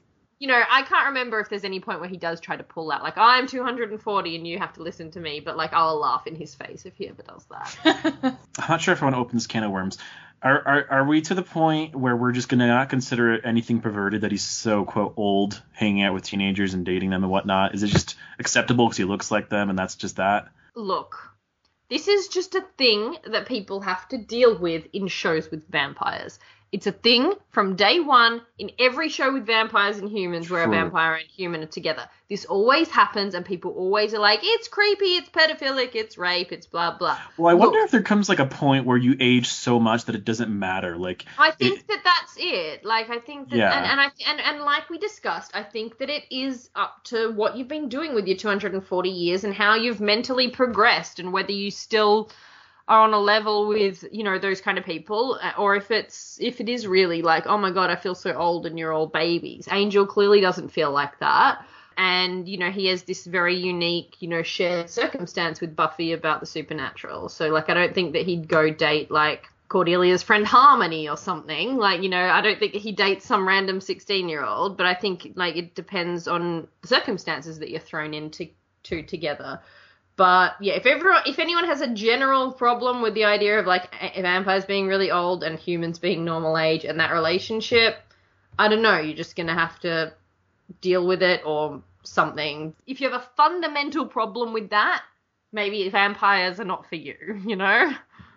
you know, I can't remember if there's any point where he does try to pull out, like, I'm 240 and you have to listen to me, but, like, I'll laugh in his face if he ever does that. I'm not sure if I want to open this can of worms. Are we to the point where we're just going to not consider anything perverted that he's so, quote, old, hanging out with teenagers and dating them and whatnot? Is it just acceptable because he looks like them and that's just that? Look, this is just a thing that people have to deal with in shows with vampires. It's a thing from day one in every show with vampires and humans where a vampire and human are together. This always happens, and people always are like, it's creepy, it's pedophilic, it's rape, it's blah, blah. Well, I wonder if there comes, like, a point where you age so much that it doesn't matter. Like, I think that's it. Like, I think that, yeah. and like we discussed, I think that it is up to what you've been doing with your 240 years and how you've mentally progressed and whether you still are on a level with, you know, those kind of people, or if it is really like, oh my god, I feel so old and you're all babies. Angel clearly doesn't feel like that. And, you know, he has this very unique, you know, shared circumstance with Buffy about the supernatural. So, like, I don't think that he'd go date, like, Cordelia's friend Harmony or something. Like, you know, I don't think he dates some random 16-year-old, but I think, like, it depends on the circumstances that you're thrown into together. But, yeah, if anyone has a general problem with the idea of, like, vampires being really old and humans being normal age and that relationship, I don't know, you're just going to have to deal with it or something. If you have a fundamental problem with that, maybe vampires are not for you, you know?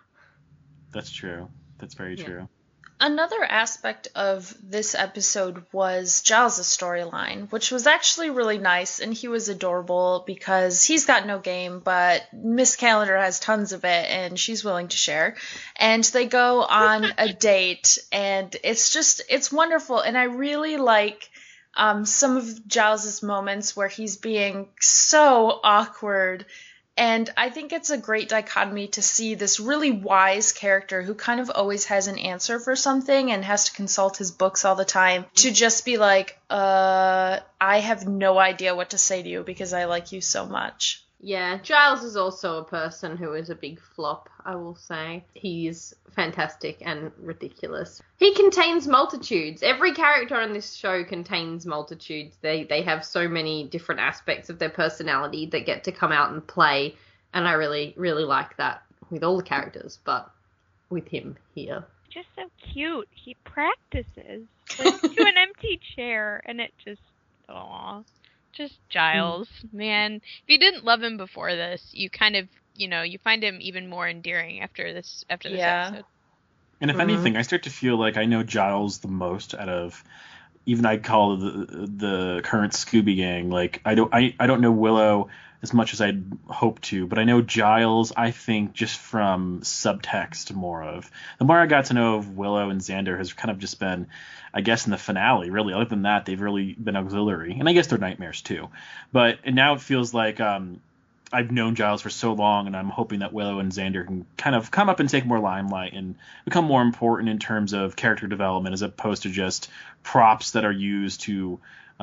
That's true. That's very true. Another aspect of this episode was Giles' storyline, which was actually really nice, and he was adorable because he's got no game, but Miss Calendar has tons of it, and she's willing to share. And they go on a date, and it's wonderful, and I really like some of Giles' moments where he's being so awkward. And I think it's a great dichotomy to see this really wise character who kind of always has an answer for something and has to consult his books all the time to just be like, I have no idea what to say to you because I like you so much. Yeah, Giles is also a person who is a big flop, I will say. He's fantastic and ridiculous. He contains multitudes. Every character on this show contains multitudes. They have so many different aspects of their personality that get to come out and play, and I really, really like that with all the characters, but with him here. Just so cute. He practices like to an empty chair, and it just, aw. Just Giles, man. If you didn't love him before this, you kind of, you know, you find him even more endearing after this episode. And if anything, I start to feel like I know Giles the most out of even I'd call the current Scooby Gang. Like I don't know Willow as much as I'd hoped to, but I know Giles, I think, just from subtext more of. The more I got to know of Willow and Xander has kind of just been, I guess, in the finale, really. Other than that, they've really been auxiliary. And I guess they're nightmares, too. And now it feels like I've known Giles for so long, and I'm hoping that Willow and Xander can kind of come up and take more limelight and become more important in terms of character development as opposed to just props that are used to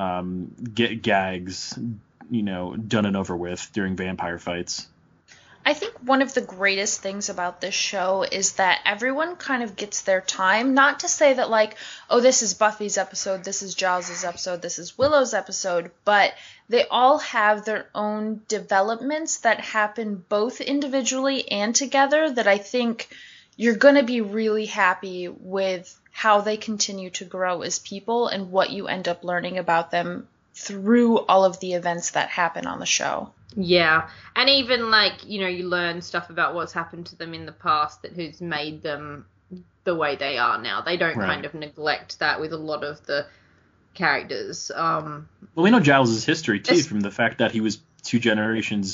get gags, you know, done and over with during vampire fights. I think one of the greatest things about this show is that everyone kind of gets their time. Not to say that, like, oh, this is Buffy's episode, this is Giles' episode, this is Willow's episode, but they all have their own developments that happen both individually and together that I think you're going to be really happy with how they continue to grow as people and what you end up learning about them through all of the events that happen on the show. Yeah, and even, like, you know, you learn stuff about what's happened to them in the past that has made them the way they are now. They don't kind of neglect that with a lot of the characters. Well, we know Giles' history, too, from the fact that he was third generation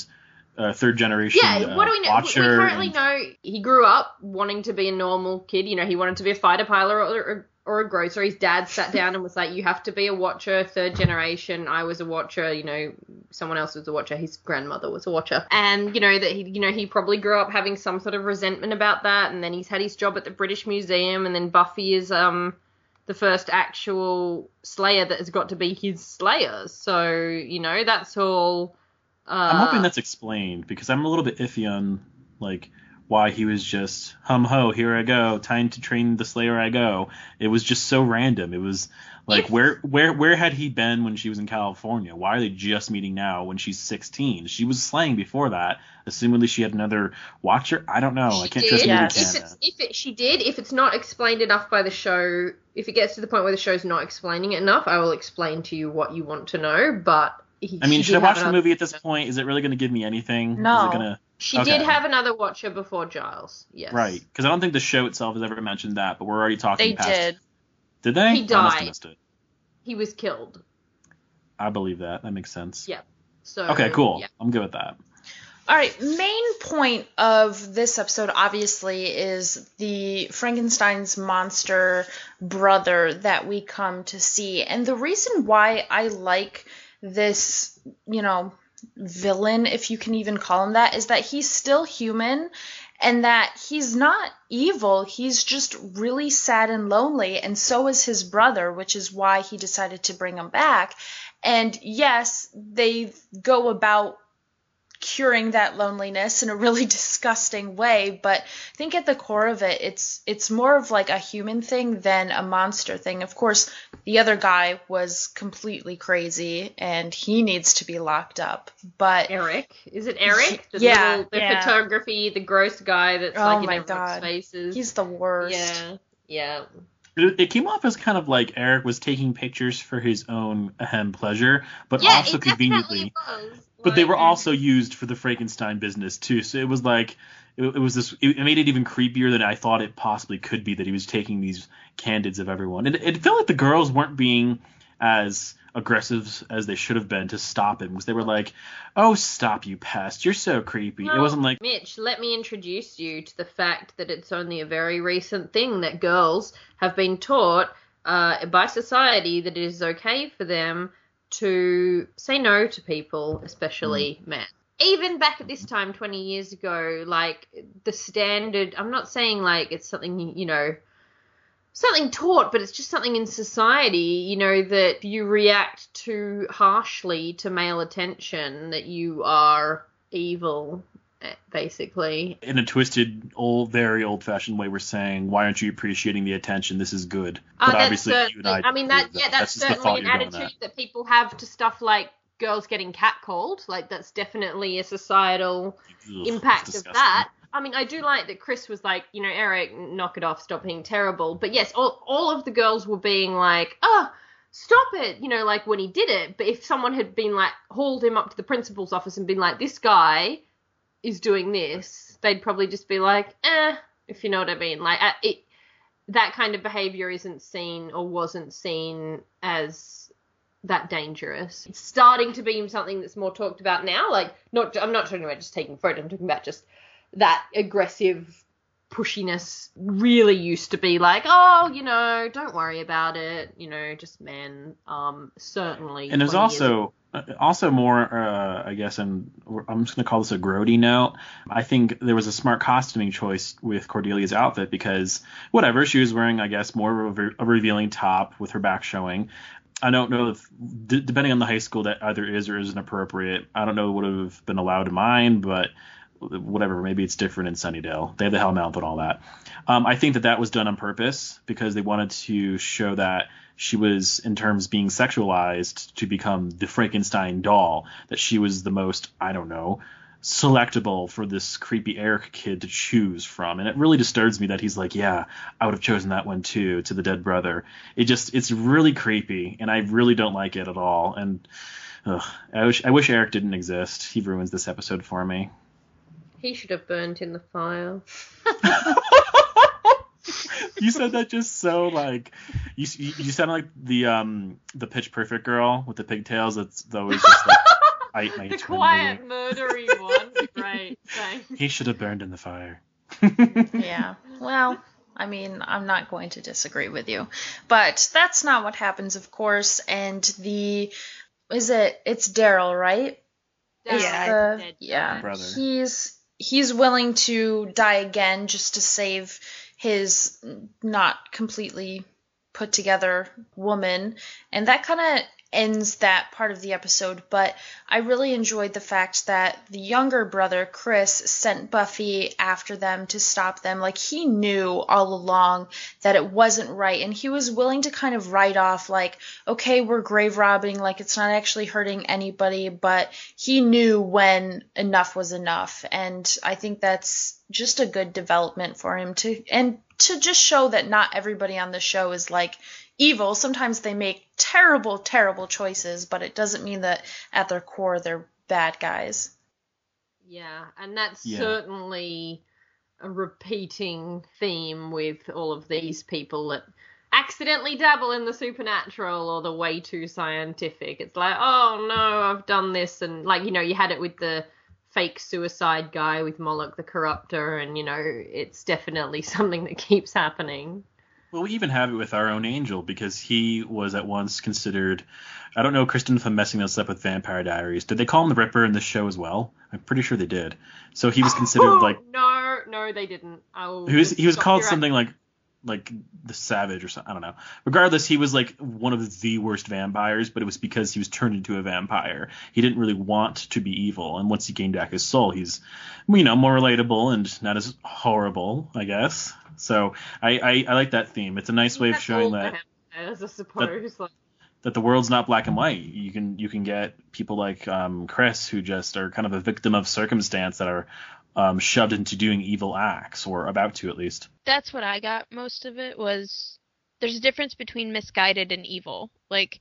what do we know? Watcher. We currently know he grew up wanting to be a normal kid. You know, he wanted to be a fighter pilot or a grocer. His dad sat down and was like, you have to be a watcher, third generation. I was a watcher, you know, someone else was a watcher. His grandmother was a watcher. And, you know, that he probably grew up having some sort of resentment about that. And then he's had his job at the British Museum. And then Buffy is the first actual Slayer that has got to be his Slayer. So, you know, that's all. I'm hoping that's explained because I'm a little bit iffy on, like, why he was just hum ho, here I go, time to train the Slayer I go. It was just so random. It was like, where had he been when she was in California? Why are they just meeting now when she's 16? She was slaying before that. Assumedly she had another watcher. I don't know. I can't trust movie canon. If it's not explained enough by the show, if it gets to the point where the show's not explaining it enough, I will explain to you what you want to know. But should I watch the movie at this point? Is it really going to give me anything? No. Is it gonna... She did have another watcher before Giles. Yes. Right, because I don't think the show itself has ever mentioned that, but we're already talking They past. did. Did they? He I must have died. missed it. He was killed. I believe that. That makes sense. Yep. So. Okay, cool. Yeah. I'm good with that. All right, main point of this episode obviously is the Frankenstein's monster brother that we come to see. And the reason why I like this, villain, if you can even call him that, is that he's still human and that he's not evil. He's just really sad and lonely, and so is his brother, which is why he decided to bring him back. And yes, they go about curing that loneliness in a really disgusting way, but I think at the core of it, it's more of like a human thing than a monster thing. Of course, the other guy was completely crazy and he needs to be locked up, but Eric, is it Eric? Yeah, photography, the gross guy that's oh like in my everyone's God, faces. he's the worst. Yeah. It came off as kind of like Eric was taking pictures for his own pleasure, but Yeah, also it conveniently. definitely was. But they were also used for the Frankenstein business too, so it was like it was this. It made it even creepier than I thought it possibly could be, that he was taking these candids of everyone. And it felt like the girls weren't being as aggressive as they should have been to stop him, because they were like, "Oh, stop, you pest! You're so creepy." No, it wasn't like, Mitch, let me introduce you to the fact that it's only a very recent thing that girls have been taught by society that it is okay for them to say no to people, especially men. Even back at this time, 20 years ago, like, the standard, I'm not saying, like, it's something, something taught, but it's just something in society, that you react too harshly to male attention, that you are evil, basically. in a twisted, very old-fashioned way, we're saying, "Why aren't you appreciating the attention? This is good." But obviously, you and I mean, that's just the certainly thought an you're going attitude at. that people have to stuff like girls getting catcalled. Like, that's definitely a societal impact of disgusting. that. I mean, I do like that Chris was like, Eric, knock it off, stop being terrible. But yes, all of the girls were being like, oh, stop it, like when he did it. But if someone had been like, hauled him up to the principal's office and been like, this guy is doing this, they'd probably just be like, if you know what I mean. Like, that kind of behavior isn't seen or wasn't seen as that dangerous. It's starting to be something that's more talked about now. Like, I'm not talking about just taking photos, I'm talking about just that aggressive pushiness really used to be like, oh, don't worry about it, just men, certainly. And there's also more, I guess, and I'm just going to call this a grody note. I think there was a smart costuming choice with Cordelia's outfit, because whatever, she was wearing, I guess, more of a revealing top with her back showing. I don't know if, depending on the high school, that either is or isn't appropriate. I don't know what would have been allowed in mine, but whatever, maybe it's different in Sunnydale. They have the Hellmouth and all that. I think that was done on purpose, because they wanted to show that she was, in terms being sexualized to become the Frankenstein doll, that she was the most, I don't know, selectable for this creepy Eric kid to choose from. And it really disturbs me that he's like, yeah, I would have chosen that one too, to the dead brother. It's really creepy, and I really don't like it at all. And I wish Eric didn't exist. He ruins this episode for me. He should have burned in the fire. You said that just so like you sound like the Pitch Perfect girl with the pigtails. That's always just like I the quiet murdery one. Great, thanks. He should have burned in the fire. Yeah. Well, I mean, I'm not going to disagree with you, but that's not what happens, of course. And it's Daryl, right? Yeah. Brother. He's willing to die again just to save his not completely put together woman, and that kind of ends that part of the episode, but I really enjoyed the fact that the younger brother, Chris, sent Buffy after them to stop them. Like, he knew all along that it wasn't right, and he was willing to kind of write off, like, okay, we're grave robbing, like, it's not actually hurting anybody, but he knew when enough was enough, and I think that's just a good development for him to just show that not everybody on the show is, like, evil. Sometimes they make terrible, terrible choices, but it doesn't mean that at their core they're bad guys. Yeah, and that's certainly a repeating theme with all of these people that accidentally dabble in the supernatural or the way too scientific. It's like, oh no, I've done this, and like, you had it with the fake suicide guy with Moloch the Corruptor, and it's definitely something that keeps happening. Well, we even have it with our own Angel, because he was at once considered, I don't know, Kristen, if I'm messing this up with Vampire Diaries. Did they call him the Ripper in this show as well? I'm pretty sure they did. So he was considered No, they didn't. He was called something like the Savage or something. I don't know. Regardless, he was like one of the worst vampires, but it was because he was turned into a vampire. He didn't really want to be evil, and once he gained back his soul, he's more relatable and not as horrible, I guess. So I like that theme. It's a nice way of showing that, I suppose, that the world's not black and white. You can get people like Chris, who just are kind of a victim of circumstance, that are shoved into doing evil acts, or about to, at least. That's what I got most of it was. There's a difference between misguided and evil. Like,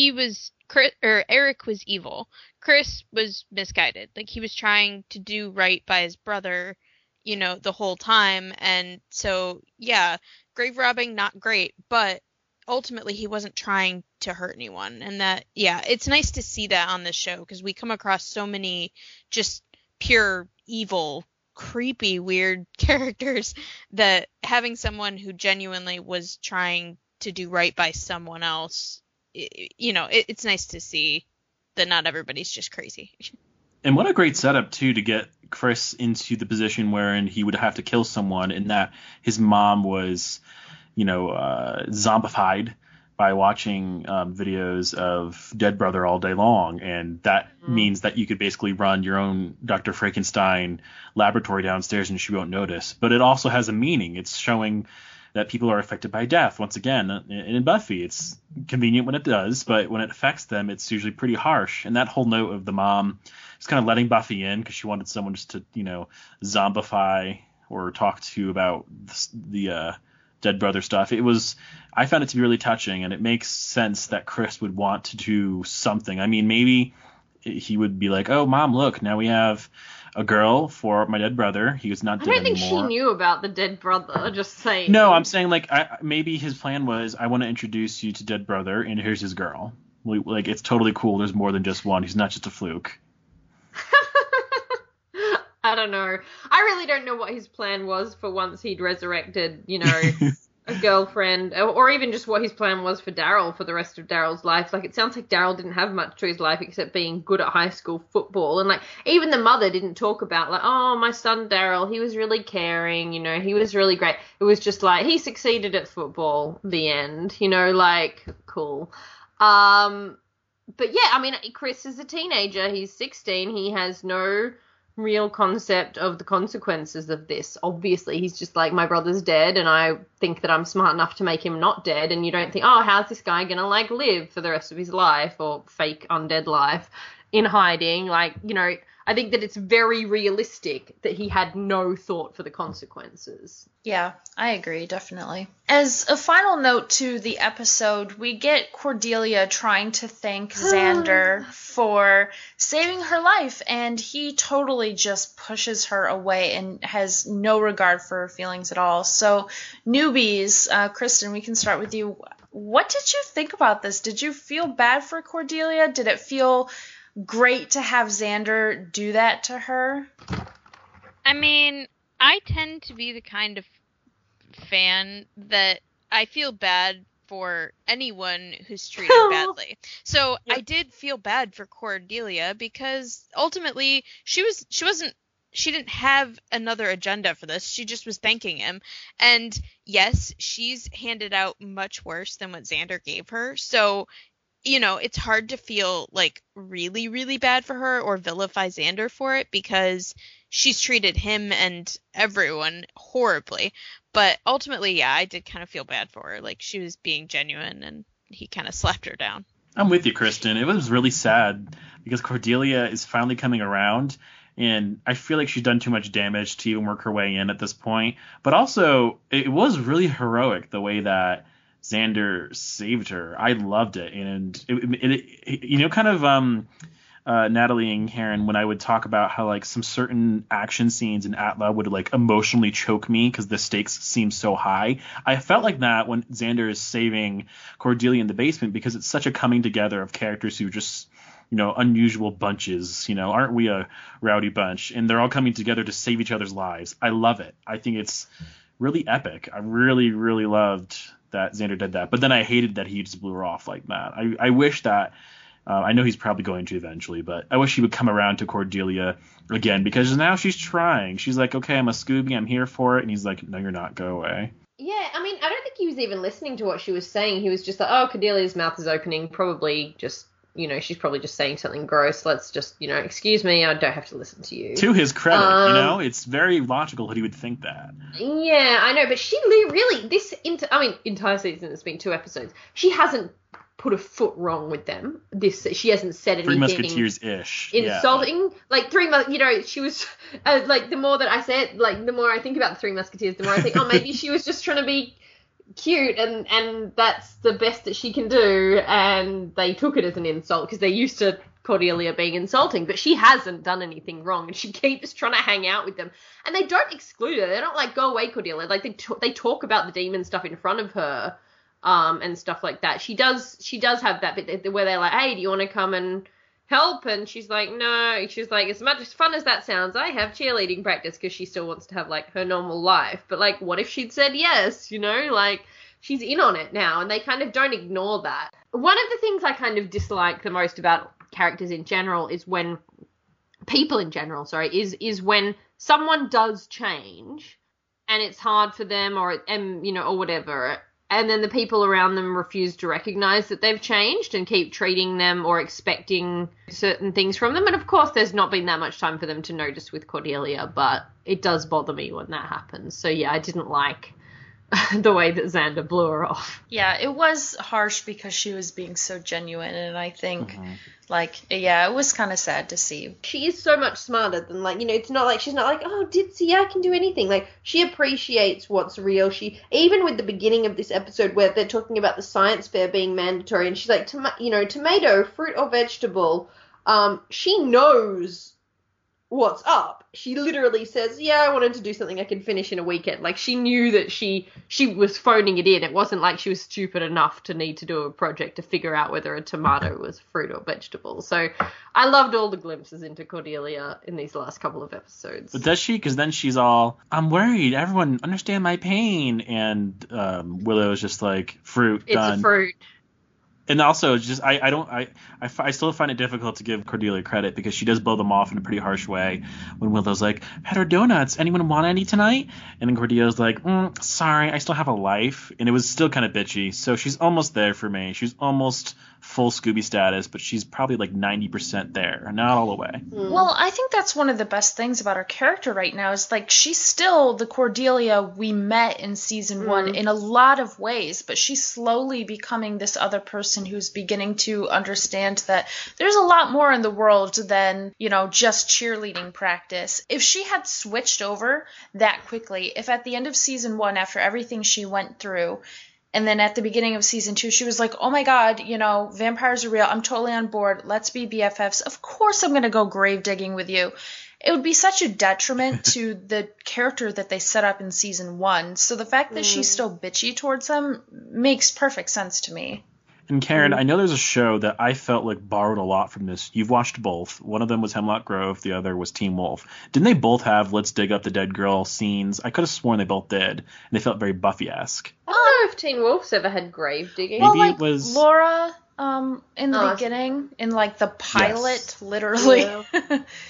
Eric was evil. Chris was misguided. Like, he was trying to do right by his brother, the whole time. And so, yeah, grave robbing, not great, but ultimately he wasn't trying to hurt anyone. And that, yeah, it's nice to see that on this show, because we come across so many just pure evil, creepy, weird characters, that having someone who genuinely was trying to do right by someone else, it's nice to see that not everybody's just crazy. And what a great setup, too, to get Chris into the position wherein he would have to kill someone, and that his mom was, zombified by watching videos of Dead Brother all day long. And that means that you could basically run your own Dr. Frankenstein laboratory downstairs and she won't notice. But it also has a meaning. It's showing that people are affected by death. Once again, in Buffy, it's convenient when it does, but when it affects them, it's usually pretty harsh. And that whole note of the mom just kind of letting Buffy in because she wanted someone just to, zombify or talk to about the Dead Brother stuff. I found it to be really touching, and it makes sense that Chris would want to do something. I mean, maybe he would be like, oh, Mom, look, now we have a girl for my dead brother. He was not dead anymore. I don't think she knew about the dead brother, just saying. No, I'm saying, maybe his plan was, I want to introduce you to Dead Brother, and here's his girl. It's totally cool. There's more than just one. He's not just a fluke. I don't know. I really don't know what his plan was for once he'd resurrected, a girlfriend, or even just what his plan was for Daryl for the rest of Daryl's life. Like, it sounds like Daryl didn't have much to his life except being good at high school football. And, even the mother didn't talk about, oh, my son Daryl, he was really caring, he was really great. It was just he succeeded at football, the end, cool. But yeah, I mean, Chris is a teenager. He's 16. He has no real concept of the consequences of this. Obviously, he's just like, my brother's dead, and I think that I'm smart enough to make him not dead. And you don't think, oh, how's this guy gonna live for the rest of his life, or fake undead life in hiding? I think that it's very realistic that he had no thought for the consequences. Yeah, I agree, definitely. As a final note to the episode, we get Cordelia trying to thank Xander for saving her life, and he totally just pushes her away and has no regard for her feelings at all. So, newbies, Kristen, we can start with you. What did you think about this? Did you feel bad for Cordelia? Did it feel great to have Xander do that to her? I mean, I tend to be the kind of fan that I feel bad for anyone who's treated badly. So yep. I did feel bad for Cordelia because ultimately she didn't have another agenda for this. She just was thanking him. And yes, she's handed out much worse than what Xander gave her. So you know, it's hard to feel like really, really bad for her or vilify Xander for it because she's treated him and everyone horribly. But ultimately, yeah, I did kind of feel bad for her. Like, she was being genuine and he kind of slapped her down. I'm with you, Kristen. It was really sad because Cordelia is finally coming around, and I feel like she's done too much damage to even work her way in at this point. But also, it was really heroic the way that Xander saved her. I loved it, and it you know, kind of Natalie and Karen, when I would talk about how like some certain action scenes in Atla would like emotionally choke me because the stakes seem so high. I felt like that when Xander is saving Cordelia in the basement because it's such a coming together of characters who just, you know, unusual bunches. You know, aren't we a rowdy bunch? And they're all coming together to save each other's lives. I love it. I think it's really epic. I really, really loved that Xander did that. But then I hated that he just blew her off like that. I wish that. I know he's probably going to eventually, but I wish he would come around to Cordelia again because now she's trying. She's like, okay, I'm a Scooby. I'm here for it. And he's like, no, you're not. Go away. Yeah, I mean, I don't think he was even listening to what she was saying. He was just like, oh, Cordelia's mouth is opening. Probably just, you know, she's probably just saying something gross. Let's just, you know, excuse me. I don't have to listen to you. To his credit, you know, it's very logical that he would think that. Yeah, I know. But she really, entire season, it's been 2 episodes. She hasn't put a foot wrong with them. She hasn't said anything. Three Musketeers-ish. Insulting. Yeah, like you know, she was like, the more that I say it, like the more I think about the Three Musketeers, the more I think, oh, maybe she was just trying to be cute and that's the best that she can do, and they took it as an insult because they're used to Cordelia being insulting, but she hasn't done anything wrong and she keeps trying to hang out with them, and they don't exclude her. They're not like, go away, Cordelia. Like they talk about the demon stuff in front of her. And stuff like that. She does have that bit where they're like, hey, do you want to come and help? And she's like, no. She's like, as much as fun as that sounds, I have cheerleading practice, because she still wants to have like her normal life. But like, what if she'd said yes? You know, like, she's in on it now, and they kind of don't ignore that. One of the things I kind of dislike the most about characters in general is when people in general, is when someone does change and it's hard for them or whatever. And then the people around them refuse to recognize that they've changed and keep treating them or expecting certain things from them. And of course, there's not been that much time for them to notice with Cordelia, but it does bother me when that happens. So yeah, I didn't like the way that Xander blew her off. Yeah, it was harsh because she was being so genuine, and I think, it was kind of sad to see. She is so much smarter than, like, you know, it's not like, she's not like, oh, ditzy, I can do anything. Like, she appreciates what's real. She, even with the beginning of this episode where they're talking about the science fair being mandatory, and she's like, tomato, fruit or vegetable, she knows what's up. She literally says, yeah, I wanted to do something I can finish in a weekend. Like, she knew that she was phoning it in. It wasn't like she was stupid enough to need to do a project to figure out whether a tomato was fruit or vegetable. So I loved all the glimpses into Cordelia in these last couple of episodes. But does she? Because then she's all, I'm worried. Everyone understand my pain. And Willow's just like, fruit, done. It's a fruit. And also, just I still find it difficult to give Cordelia credit because she does blow them off in a pretty harsh way. When Willow's like, "Had our donuts. Anyone want any tonight?" And then Cordelia's like, "Sorry, I still have a life." And it was still kind of bitchy. So she's almost there for me. She's almost full Scooby status, but she's probably like 90% there, not all the way. Well, I think that's one of the best things about her character right now is, like, she's still the Cordelia we met in season 1 in a lot of ways, but she's slowly becoming this other person who's beginning to understand that there's a lot more in the world than, just cheerleading practice. If she had switched over that quickly, if at the end of season 1, after everything she went through, and then at the beginning of season 2, she was like, oh my God, vampires are real. I'm totally on board. Let's be BFFs. Of course I'm going to go grave digging with you. It would be such a detriment to the character that they set up in season 1. So the fact that she's still bitchy towards them makes perfect sense to me. And Karen, I know there's a show that I felt like borrowed a lot from this. You've watched both. One of them was Hemlock Grove. The other was Teen Wolf. Didn't they both have Let's Dig Up the Dead Girl scenes? I could have sworn they both did. And they felt very Buffy-esque. I don't know if Teen Wolf's ever had grave digging. Well, Maybe it was Laura in the beginning, in like the pilot, literally. Yeah.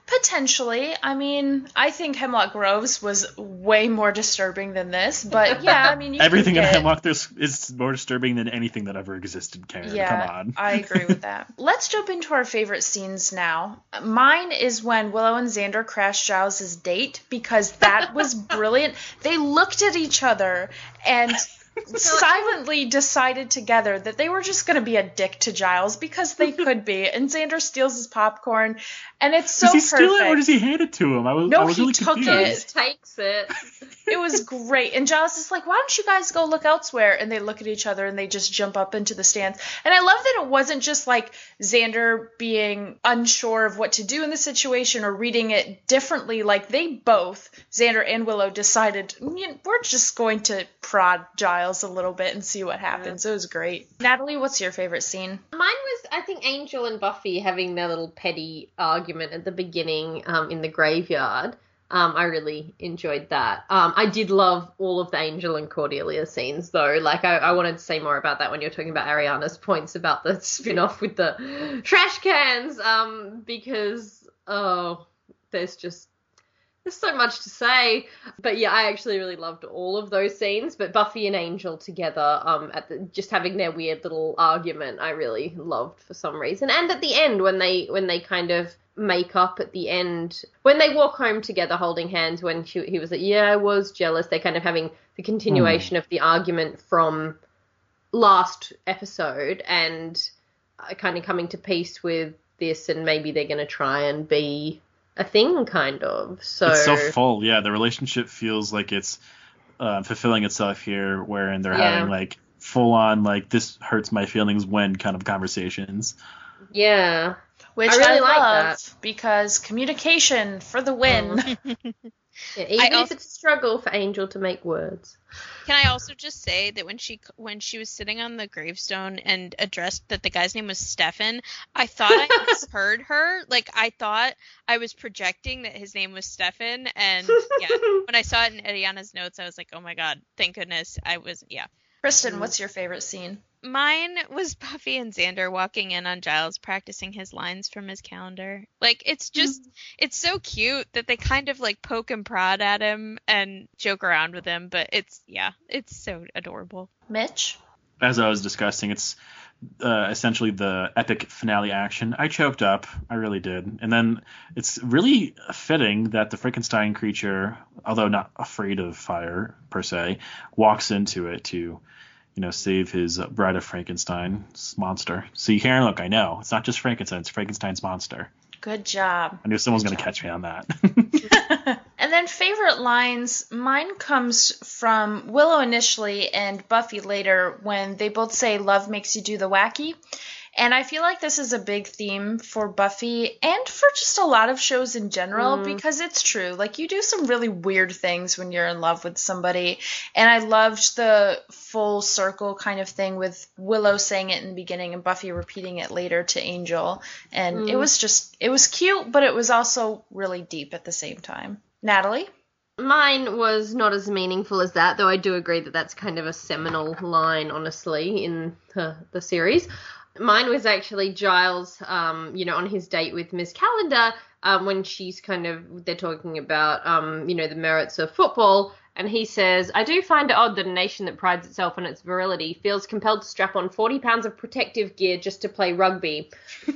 Potentially. I mean, I think Hemlock Groves was way more disturbing than this, but yeah, I mean, you Everything can in get... Hemlock is more disturbing than anything that ever existed, Karen. Yeah, Come on. I agree with that. Let's jump into our favorite scenes now. Mine is when Willow and Xander crash Giles' date, because that was brilliant. They looked at each other and silently decided together that they were just going to be a dick to Giles because they could be. And Xander steals his popcorn, and it's so perfect. Does he perfect. steal it or does he hand it to him? I was he really took confused. it. He just takes it. It was great. And Giles is like, why don't you guys go look elsewhere? And they look at each other and they just jump up into the stands. And I love that it wasn't just like Xander being unsure of what to do in the situation or reading it differently. Like they both, Xander and Willow, decided, we're just going to prod Giles a little bit and see what happens. It was great. Natalie, what's your favorite scene? Mine was, I think, Angel and Buffy having their little petty argument at the beginning in the graveyard. I really enjoyed that. I did love all of the Angel and Cordelia scenes, though. Like, I wanted to say more about that when you're talking about Ariana's points about the spin-off with the trash cans, because, there's so much to say. But yeah, I actually really loved all of those scenes. But Buffy and Angel together, just having their weird little argument, I really loved for some reason. And at the end, when they kind of make up at the end, when they walk home together holding hands, when he was like, yeah, I was jealous, they're kind of having the continuation of the argument from last episode and kind of coming to peace with this, and maybe they're going to try and be a thing, kind of. So it's so full. Yeah, the relationship feels like it's fulfilling itself here, wherein they're having like full on like this hurts my feelings when kind of conversations. Yeah. Which I really like love, that. Because communication for the win. Yeah, even if it's a struggle for Angel to make words. Can I also just say that when she was sitting on the gravestone and addressed that the guy's name was Stefan, I thought I misheard her. Like, I thought I was projecting that his name was Stefan, and yeah, when I saw it in Ariana's notes, I was like, oh my god, thank goodness I was, yeah. Kristen, what's your favorite scene? Mine was Buffy and Xander walking in on Giles practicing his lines from his calendar. Like, it's just, it's so cute that they kind of like poke and prod at him and joke around with him, but it's so adorable. Mitch? As I was discussing, it's essentially the epic finale action. I choked up. I really did. And then it's really fitting that the Frankenstein creature, although not afraid of fire per se, walks into it to save his Bride of Frankenstein's monster. See, Karen, look, I know. It's not just Frankenstein, it's Frankenstein's monster. Good job. I knew someone was going to catch me on that. And then favorite lines, mine comes from Willow initially and Buffy later when they both say love makes you do the wacky. And I feel like this is a big theme for Buffy and for just a lot of shows in general, because it's true. Like, you do some really weird things when you're in love with somebody. And I loved the full circle kind of thing with Willow saying it in the beginning and Buffy repeating it later to Angel. And it was cute, but it was also really deep at the same time. Natalie? Mine was not as meaningful as that, though I do agree that that's kind of a seminal line, honestly, in the series. Mine was actually Giles, on his date with Miss Calendar, when they're talking about, the merits of football, and he says, I do find it odd that a nation that prides itself on its virility feels compelled to strap on 40 pounds of protective gear just to play rugby.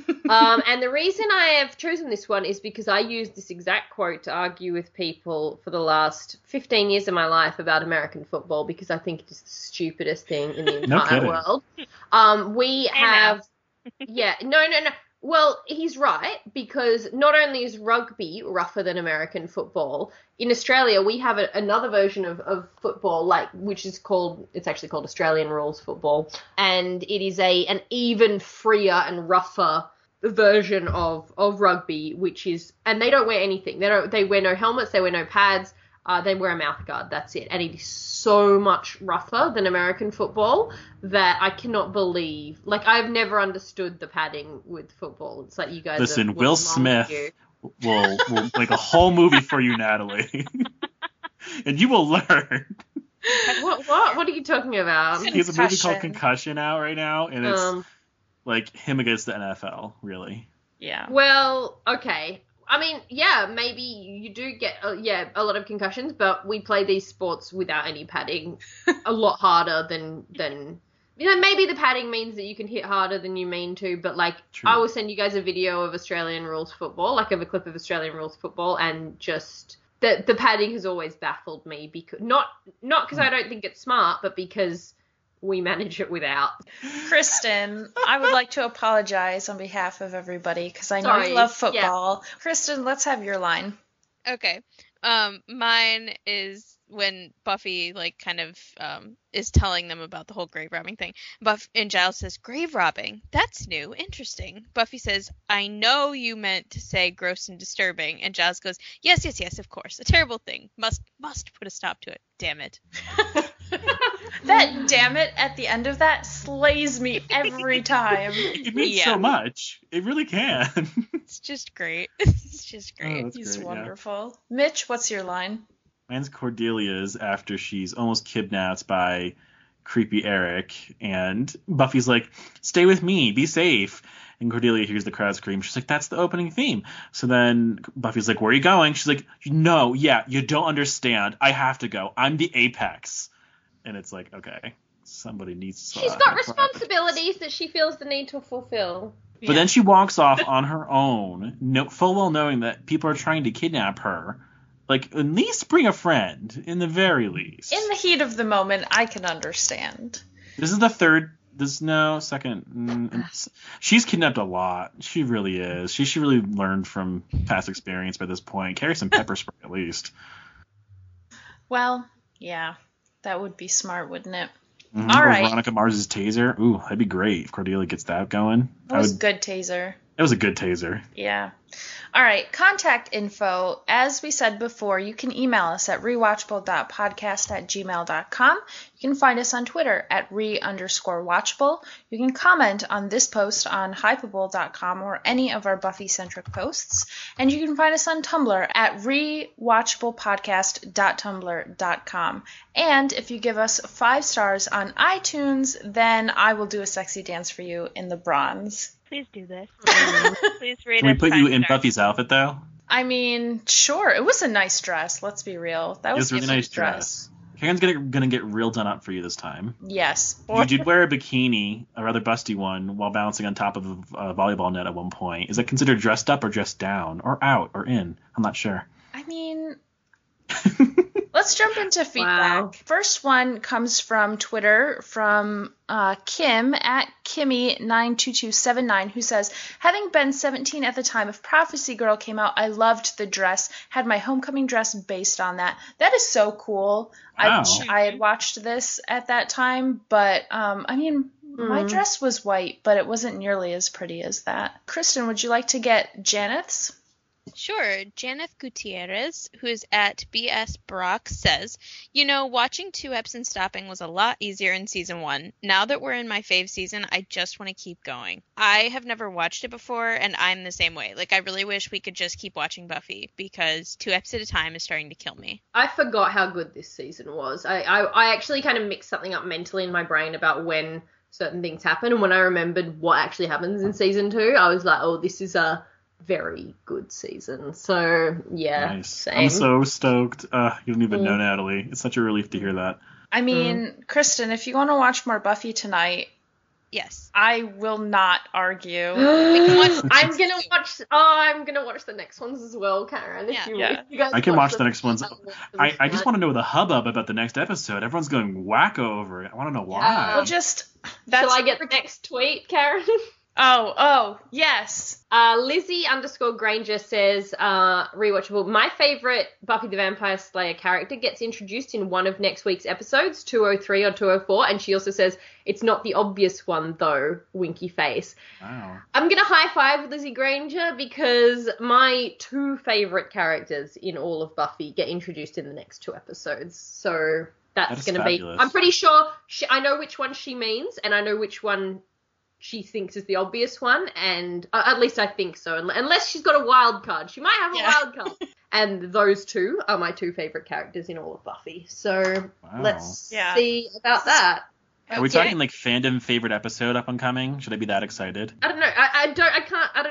And the reason I have chosen this one is because I used this exact quote to argue with people for the last 15 years of my life about American football, because I think it is the stupidest thing in the entire world. No. Well, he's right, because not only is rugby rougher than American football, in Australia we have another version of football, it's actually called Australian rules football, and it is an even freer and rougher version of rugby, and they don't wear anything. They wear no helmets, they wear no pads. They wear a mouth guard, that's it. And it is so much rougher than American football that I cannot believe. Like, I've never understood the padding with football. It's like you guys Listen, Will Smith will make a whole movie for you, Natalie. And you will learn. What are you talking about? He has a movie called Concussion out right now, and it's like him against the NFL, really. Yeah. Well, okay. I mean, yeah, maybe you do get, a lot of concussions, but we play these sports without any padding a lot harder than maybe the padding means that you can hit harder than you mean to, but, like, True. I will send you guys a video of Australian rules football, like, of a clip of Australian rules football, and just, the padding has always baffled me, because, not because I don't think it's smart, but because we manage it without. Kristen, I would like to apologize on behalf of everybody because I know Sorry, you love yeah. football. Kristen, let's have your line. Okay. Mine is when Buffy, like, kind of is telling them about the whole grave robbing thing. And Giles says, grave robbing? That's new. Interesting. Buffy says, I know you meant to say gross and disturbing. And Giles goes, yes, of course. A terrible thing. Must put a stop to it. Damn it. That damn it at the end of that slays me every time. It means Yeah. so much. It really can. It's just great. It's just great. Oh, that's He's great, yeah. wonderful. Mitch, what's your line? Mine's Cordelia's after she's almost kidnapped by creepy Eric, and Buffy's like, stay with me, be safe. And Cordelia hears the crowd scream. She's like, that's the opening theme. So then Buffy's like, where are you going? She's like, no, yeah, you don't understand. I have to go. I'm the apex. And it's like, okay, somebody needs to... She's got responsibilities that she feels the need to fulfill. But then she walks off on her own, full well knowing that people are trying to kidnap her. Like, at least bring a friend, in the very least. In the heat of the moment, I can understand. This is the second. She's kidnapped a lot. She really is. She should really learn from past experience by this point. Carry some pepper spray at least. Well, yeah, that would be smart, wouldn't it? Mm-hmm. All Or right. Veronica Mars's taser. Ooh, that'd be great if Cordelia gets that going. That was good, Taser. It was a good taser. Yeah. All right. Contact info. As we said before, you can email us at rewatchable.podcast@gmail.com. You can find us on Twitter at @re_watchable. You can comment on this post on hypable.com or any of our Buffy-centric posts. And you can find us on Tumblr at rewatchablepodcast.tumblr.com. And if you give us 5 stars on iTunes, then I will do a sexy dance for you in the bronze. Please do this. Please rate Can we us put 5 you in stars. Buffy's outfit, though? I mean, sure. It was a nice dress. Let's be real. That It was was a really a cute nice dress. Karen's gonna get real done up for you this time. Yes. You did wear a bikini, a rather busty one, while bouncing on top of a volleyball net at one point. Is that considered dressed up or dressed down? Or out or in? I'm not sure. I mean, let's jump into feedback. Wow. First one comes from Twitter from Kim at Kimmy92279, who says, having been 17 at the time of Prophecy Girl came out, I loved the dress, had my homecoming dress based on that. That is so cool. Wow. I had watched this at that time, but I mean, my dress was white, but it wasn't nearly as pretty as that. Kristen, would you like to get Janeth's? Sure. Janeth Gutierrez, who is at BS Brock, says, watching 2 eps and stopping was a lot easier in season 1. Now that we're in my fave season, I just want to keep going. I have never watched it before, and I'm the same way. Like, I really wish we could just keep watching Buffy, because 2 eps at a time is starting to kill me. I forgot how good this season was. I actually kind of mixed something up mentally in my brain about when certain things happen, and when I remembered what actually happens in season 2, I was like, oh, this is a very good season. So yeah, Nice. same. I'm so stoked. You don't even know, Natalie. It's such a relief to hear that. I mean, Kristen, if you want to watch more Buffy tonight, Yes. I will not argue. I'm gonna watch the next ones as well, Karen. If you guys I can watch the them, next ones. I just want to know the hubbub about the next episode. Everyone's going wacko over it. I want to know why. Well, just Shall I get the next tweet, Karen? Oh, yes. Lizzie_Granger says, rewatchable, my favorite Buffy the Vampire Slayer character gets introduced in one of next week's episodes, 203 or 204, and she also says, it's not the obvious one, though, winky face. Wow. I'm going to high-five Lizzie Granger because my 2 favorite characters in all of Buffy get introduced in the next 2 episodes, so that's going to be... I'm pretty sure I know which one she means, and I know which one she thinks is the obvious one, and at least I think so, unless she's got a wild card. She might have a wild card. And those 2 are my 2 favorite characters in all of Buffy. So let's see about that. Are we talking like fandom favorite episode up and coming? Should I be that excited? I don't know. I don't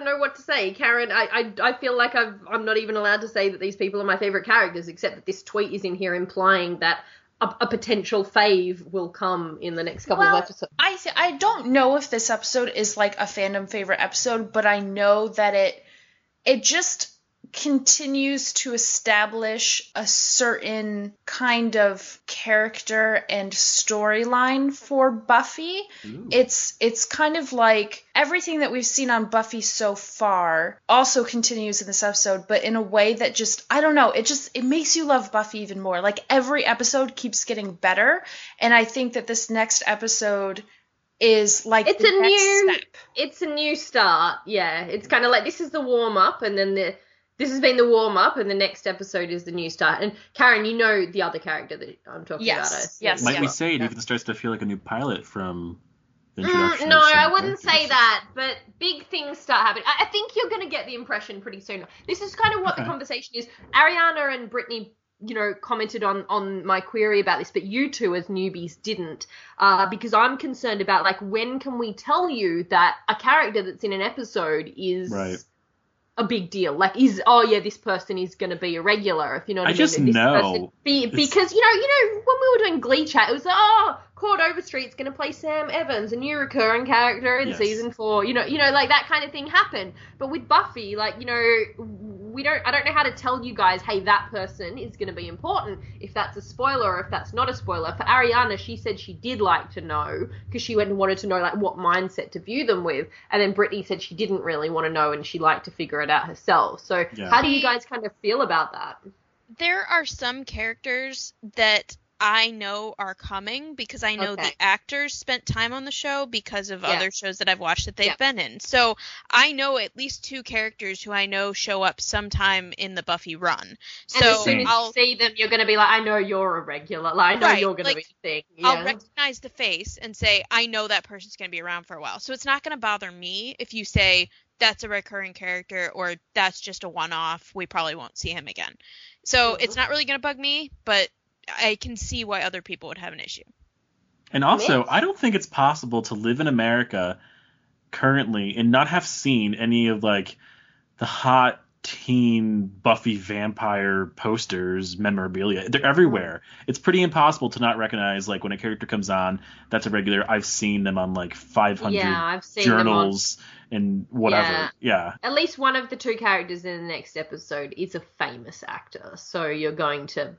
know what to say, Karen. I feel like I'm not even allowed to say that these people are my favorite characters, except that this tweet is in here implying that a potential fave will come in the next couple of episodes. I don't know if this episode is like a fandom favorite episode, but I know that it just continues to establish a certain kind of character and storyline for Buffy. Ooh. It's kind of like everything that we've seen on Buffy so far also continues in this episode, but in a way that just, I don't know, it makes you love Buffy even more. Like every episode keeps getting better, and I think that this next episode is like it's the next step. It's a new start. Yeah, it's kind of like this is the warm up, and then this has been the warm-up, and the next episode is the new start. And, Karen, you know the other character that I'm talking about. Yes. Might we say it even starts to feel like a new pilot from the introduction? No, I wouldn't say that, but big things start happening. I think you're going to get the impression pretty soon. This is kind of what the conversation is. Ariana and Brittany, commented on my query about this, but you two as newbies didn't, because I'm concerned about, like, when can we tell you that a character that's in an episode is... Right. A big deal, like this person is going to be a regular, if you know what I mean. Just know because you know when we were doing Glee Chat, it was Cord Overstreet's going to play Sam Evans, a new recurring character in season 4. You know, like that kind of thing happened. But with Buffy, like I don't know how to tell you guys, hey, that person is going to be important. If that's a spoiler or if that's not a spoiler. For Ariana, she said she did like to know because she went and wanted to know like what mindset to view them with, and then Brittany said she didn't really want to know and she liked to figure it out herself. So how do you guys kind of feel about that? There are some characters that I know are coming because I know the actors spent time on the show because of other shows that I've watched that they've been in. So I know at least 2 characters who I know show up sometime in the Buffy run. So and as soon as you see them, you're going to be like, I know you're a regular. Like, I know you're going to be a thing. Yeah. I'll recognize the face and say, I know that person's going to be around for a while. So it's not going to bother me if you say that's a recurring character or that's just a one-off. We probably won't see him again. So it's not really going to bug me, but I can see why other people would have an issue. And also, I don't think it's possible to live in America currently and not have seen any of, like, the hot teen Buffy vampire posters, memorabilia. They're everywhere. It's pretty impossible to not recognize, like, when a character comes on, that's a regular. I've seen them on, like, 500 journals and whatever. Yeah. At least one of the 2 characters in the next episode is a famous actor, so you're going to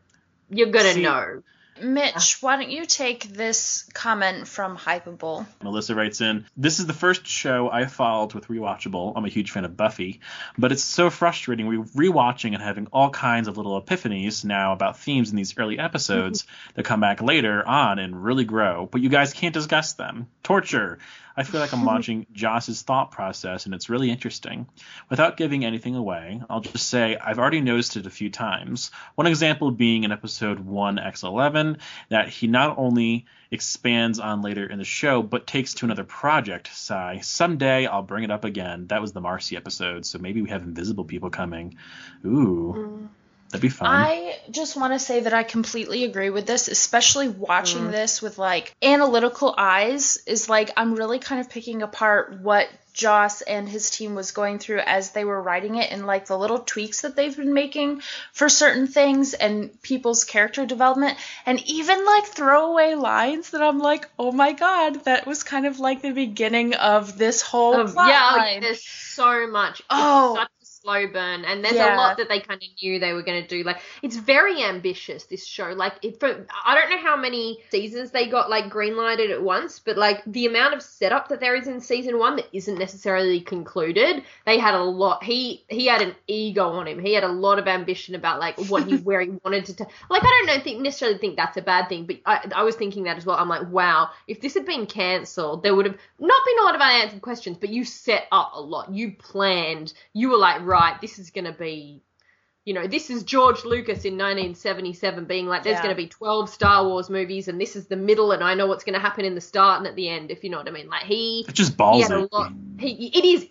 know. Mitch, why don't you take this comment from Hypeable? Melissa writes in, this is the first show I followed with Rewatchable. I'm a huge fan of Buffy, but it's so frustrating rewatching and having all kinds of little epiphanies now about themes in these early episodes that come back later on and really grow, but you guys can't discuss them. Torture. I feel like I'm watching Joss's thought process, and it's really interesting. Without giving anything away, I'll just say I've already noticed it a few times. One example being in episode 1X11, that he not only expands on later in the show, but takes to another project. Sigh. Someday I'll bring it up again. That was the Marcy episode, so maybe we have invisible people coming. Ooh. That'd be fun. I just want to say that I completely agree with this, especially watching this with, like, analytical eyes is, like, I'm really kind of picking apart what Joss and his team was going through as they were writing it and, like, the little tweaks that they've been making for certain things and people's character development and even, like, throwaway lines that I'm like, oh my god, that was kind of like the beginning of this whole plot line. There's so much. It's such slow burn, and there's a lot that they kind of knew they were going to do. Like, it's very ambitious, this show. Like, I don't know how many seasons they got, like, greenlighted at once, but, like, the amount of setup that there is in season 1 that isn't necessarily concluded, they had a lot. He had an ego on him. He had a lot of ambition about, like, where he wanted to like, I don't necessarily think that's a bad thing, but I was thinking that as well. I'm like, wow, if this had been cancelled, there would have not been a lot of unanswered questions, but you set up a lot. You planned. You were like, right, this is going to be, this is George Lucas in 1977 being like, there's going to be 12 Star Wars movies and this is the middle and I know what's going to happen in the start and at the end, if you know what I mean. Like, it's just ballsy. He had a lot. It is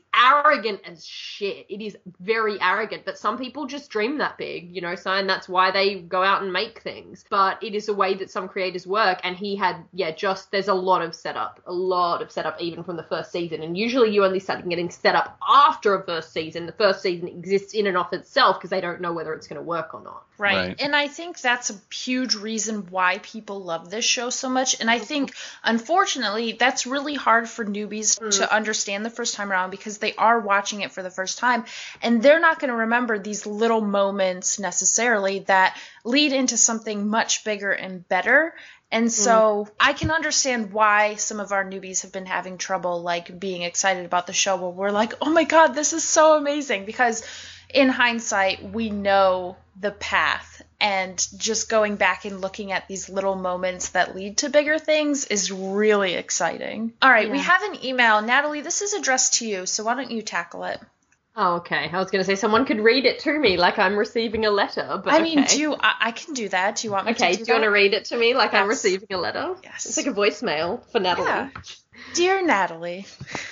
arrogant as shit. It is very arrogant, but some people just dream that big, you know, so, and that's why they go out and make things. But it is a way that some creators work, and he had, there's a lot of setup even from the first season, and usually you only start getting set up after a first season. The first season exists in and of itself because they don't know whether it's going to work or not. Right. And I think that's a huge reason why people love this show so much. And I think, unfortunately, that's really hard for newbies to understand the first time around, because they are watching it for the first time, and they're not going to remember these little moments necessarily that lead into something much bigger and better. And so I can understand why some of our newbies have been having trouble, like, being excited about the show, where we're like, oh my God, this is so amazing, because in hindsight, we know the path, and just going back and looking at these little moments that lead to bigger things is really exciting. All right, we have an email. Natalie, this is addressed to you, so why don't you tackle it? Oh, okay. I was going to say someone could read it to me like I'm receiving a letter, but I mean, I can do that. Do you want me to do that? Okay, do you want to read it to me like I'm receiving a letter? Yes. It's like a voicemail for Natalie. Yeah. Dear Natalie.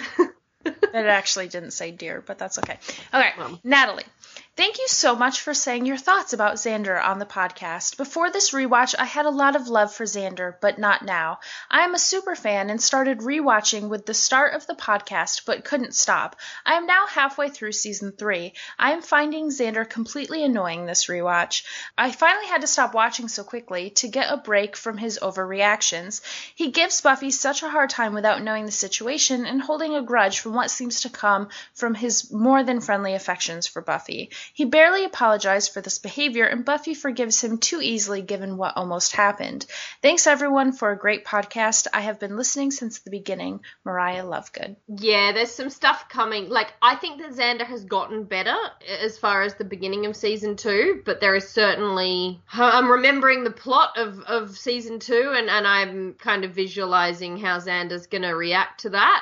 It actually didn't say dear, but that's okay. Okay, Natalie. Thank you so much for saying your thoughts about Xander on the podcast. Before this rewatch, I had a lot of love for Xander, but not now. I am a super fan and started rewatching with the start of the podcast, but couldn't stop. I am now halfway through season 3. I am finding Xander completely annoying this rewatch. I finally had to stop watching so quickly to get a break from his overreactions. He gives Buffy such a hard time without knowing the situation and holding a grudge from what seems to come from his more than friendly affections for Buffy. He barely apologized for this behavior, and Buffy forgives him too easily given what almost happened. Thanks, everyone, for a great podcast. I have been listening since the beginning. Mariah Lovegood. Yeah, there's some stuff coming. Like, I think that Xander has gotten better as far as the beginning of season 2, but there is certainly... I'm remembering the plot of season 2, and I'm kind of visualizing how Xander's going to react to that,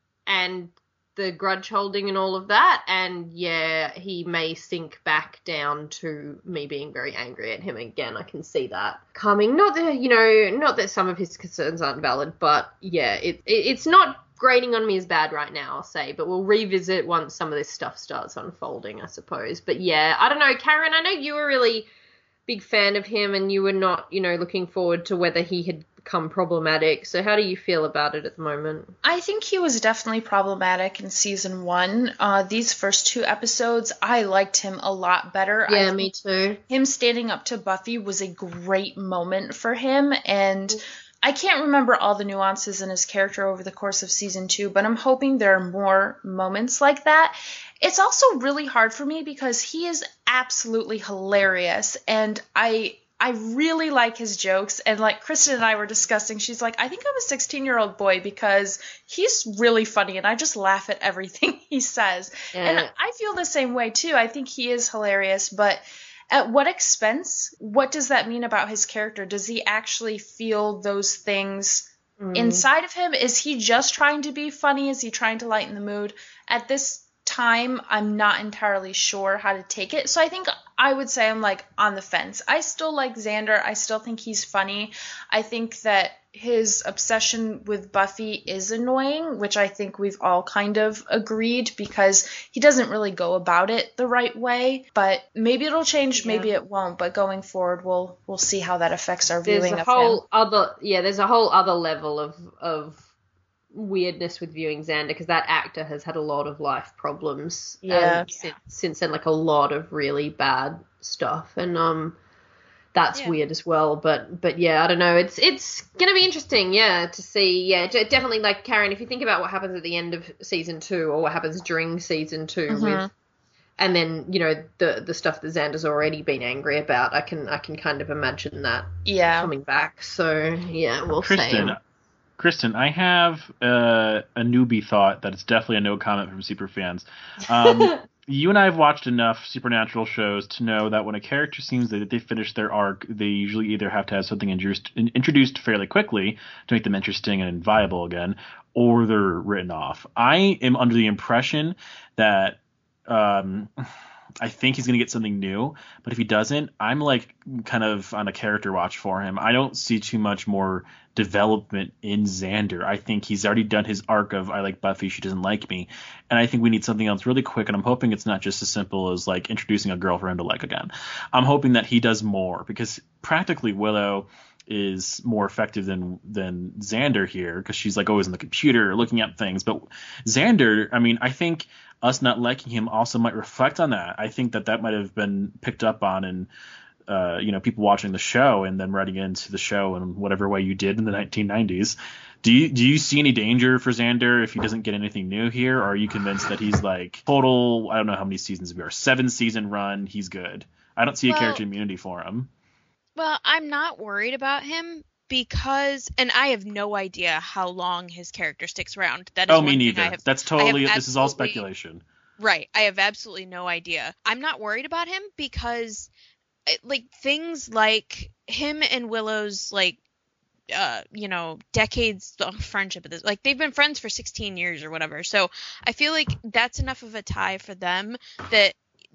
and the grudge holding and all of that, and he may sink back down to me being very angry at him again. I can see that coming. Not that some of his concerns aren't valid, but it's not grating on me as bad right now, I'll say, but we'll revisit once some of this stuff starts unfolding, I suppose. But I don't know, Karen, I know you were a really big fan of him, and you were not, looking forward to whether he had become problematic. So how do you feel about it at the moment? I think he was definitely problematic in season 1. These first 2 episodes, I liked him a lot better. Yeah, me too. Him standing up to Buffy was a great moment for him, and I can't remember all the nuances in his character over the course of season 2, but I'm hoping there are more moments like that. It's also really hard for me because he is absolutely hilarious, and I really like his jokes, and like Kristen and I were discussing, she's like, I think I'm a 16-year-old boy because he's really funny and I just laugh at everything he says. And I feel the same way too. I think he is hilarious, but at what expense? What does that mean about his character? Does he actually feel those things inside of him? Is he just trying to be funny? Is he trying to lighten the mood? At this time, I'm not entirely sure how to take it. So I think I would say I'm like on the fence. I still like Xander. I still think he's funny. I think that his obsession with Buffy is annoying, which I think we've all kind of agreed, because he doesn't really go about it the right way. But maybe it'll change, maybe it won't. But going forward, we'll see how that affects our viewing of him. There's a whole other level of weirdness with viewing Xander, because that actor has had a lot of life problems since then, like a lot of really bad stuff, and that's weird as well. But I don't know, it's gonna be interesting to see. Definitely, like Karen, if you think about what happens at the end of season 2 or what happens during season 2 with, and then the stuff that Xander's already been angry about, I can kind of imagine that coming back. So we'll see. Kristen, I have a newbie thought that it's definitely a no comment from superfans. You and I have watched enough Supernatural shows to know that when a character seems that they finish their arc, they usually either have to have something introduced fairly quickly to make them interesting and viable again, or they're written off. I am under the impression that I think he's going to get something new, but if he doesn't, I'm like kind of on a character watch for him. I don't see too much more development in Xander. I think he's already done his arc of I like Buffy, she doesn't like me, and I think we need something else really quick, and I'm hoping it's not just as simple as like introducing a girl for him to like again. I'm hoping that he does more, because practically Willow is more effective than Xander here, because she's like always on the computer looking at things. But Xander, I mean, I think us not liking him also might reflect on that. I think that might have been picked up on in people watching the show and then writing into the show in whatever way you did in the 1990s. Do you see any danger for Xander if he doesn't get anything new here, or are you convinced that he's like total, I don't know how many seasons we are, 7-season run, he's good? I don't see a character immunity for him. Well, I'm not worried about him because, and I have no idea how long his character sticks around. That is me neither. That's totally, this is all speculation. Right. I have absolutely no idea. I'm not worried about him because, like, things like him and Willow's, like, decades of friendship, like they've been friends for 16 years or whatever. So I feel like that's enough of a tie for them that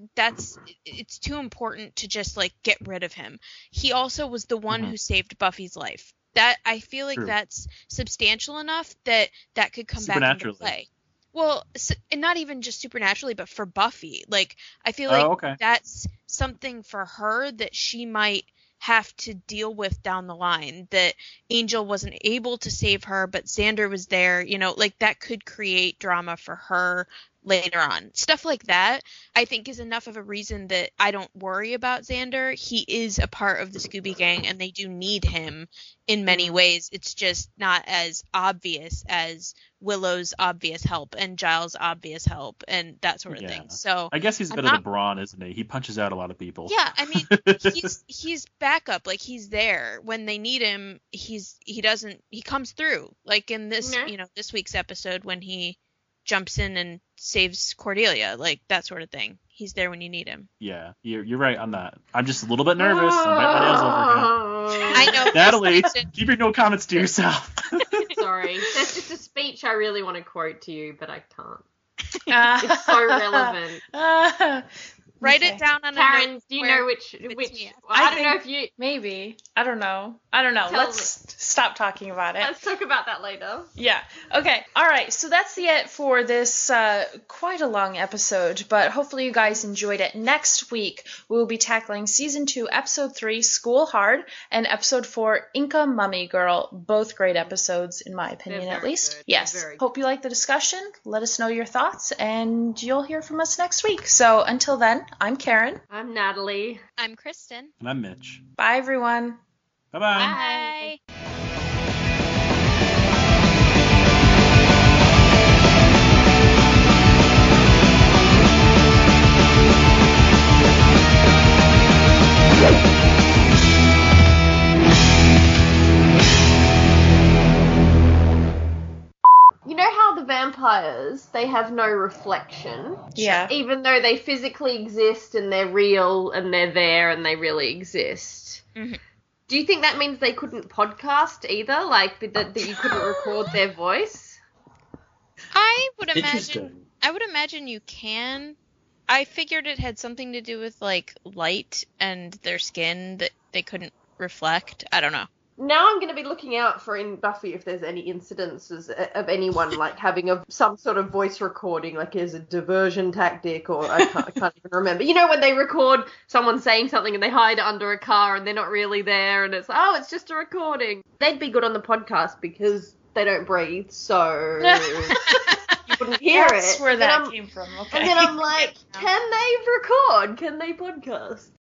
it's too important to just like get rid of him. He also was the one who saved Buffy's life. That I feel like that's substantial enough that could come back into play. Well, and not even just supernaturally, but for Buffy. Like, I feel like that's something for her that she might have to deal with down the line, that Angel wasn't able to save her, but Xander was there, like that could create drama for her later on. Stuff like that, I think, is enough of a reason that I don't worry about Xander. He is a part of the Scooby Gang, and they do need him in many ways. It's just not as obvious as Willow's obvious help and Giles' obvious help and that sort of thing. So I guess he's a bit of the Brawn, isn't he? He punches out a lot of people. Yeah, I mean, he's backup. Like, he's there when they need him. He comes through. Like in this, this week's episode when he jumps in and saves Cordelia, like that sort of thing. He's there when you need him. Yeah, you're right on that. I'm just a little bit nervous. I bite my nails over I know. Natalie, keep your no comments to yourself. Sorry. That's just a speech I really want to quote to you, but I can't. It's so relevant. Write it down on Karen, do you know which I don't know if you... Maybe. I don't know. Let's stop talking about it. Let's talk about that later. Yeah. Okay. All right. So that's it for this quite a long episode, but hopefully you guys enjoyed it. Next week, we will be tackling Season 2, Episode 3, School Hard, and Episode 4, Inca Mummy Girl. Both great episodes, in my opinion, at least. Good. Yes. Hope you liked the discussion. Let us know your thoughts, and you'll hear from us next week. So until then, I'm Karen. I'm Natalie. I'm Kristen. And I'm Mitch. Bye, everyone. Bye-bye. Bye. You know how the vampires, they have no reflection? Yeah. Even though they physically exist and they're real and they're there and they really exist. Mm-hmm. Do you think that means they couldn't podcast either? Like, that you couldn't record their voice? I would imagine you can. I figured it had something to do with, like, light and their skin that they couldn't reflect. I don't know. Now I'm going to be looking out for in Buffy if there's any incidences of anyone like having some sort of voice recording, like as a diversion tactic, or I can't even remember. You know, when they record someone saying something and they hide it under a car and they're not really there, and it's it's just a recording. They'd be good on the podcast because they don't breathe, so you wouldn't hear it. That's where that came from. Okay. And then I'm like, can they record? Can they podcast?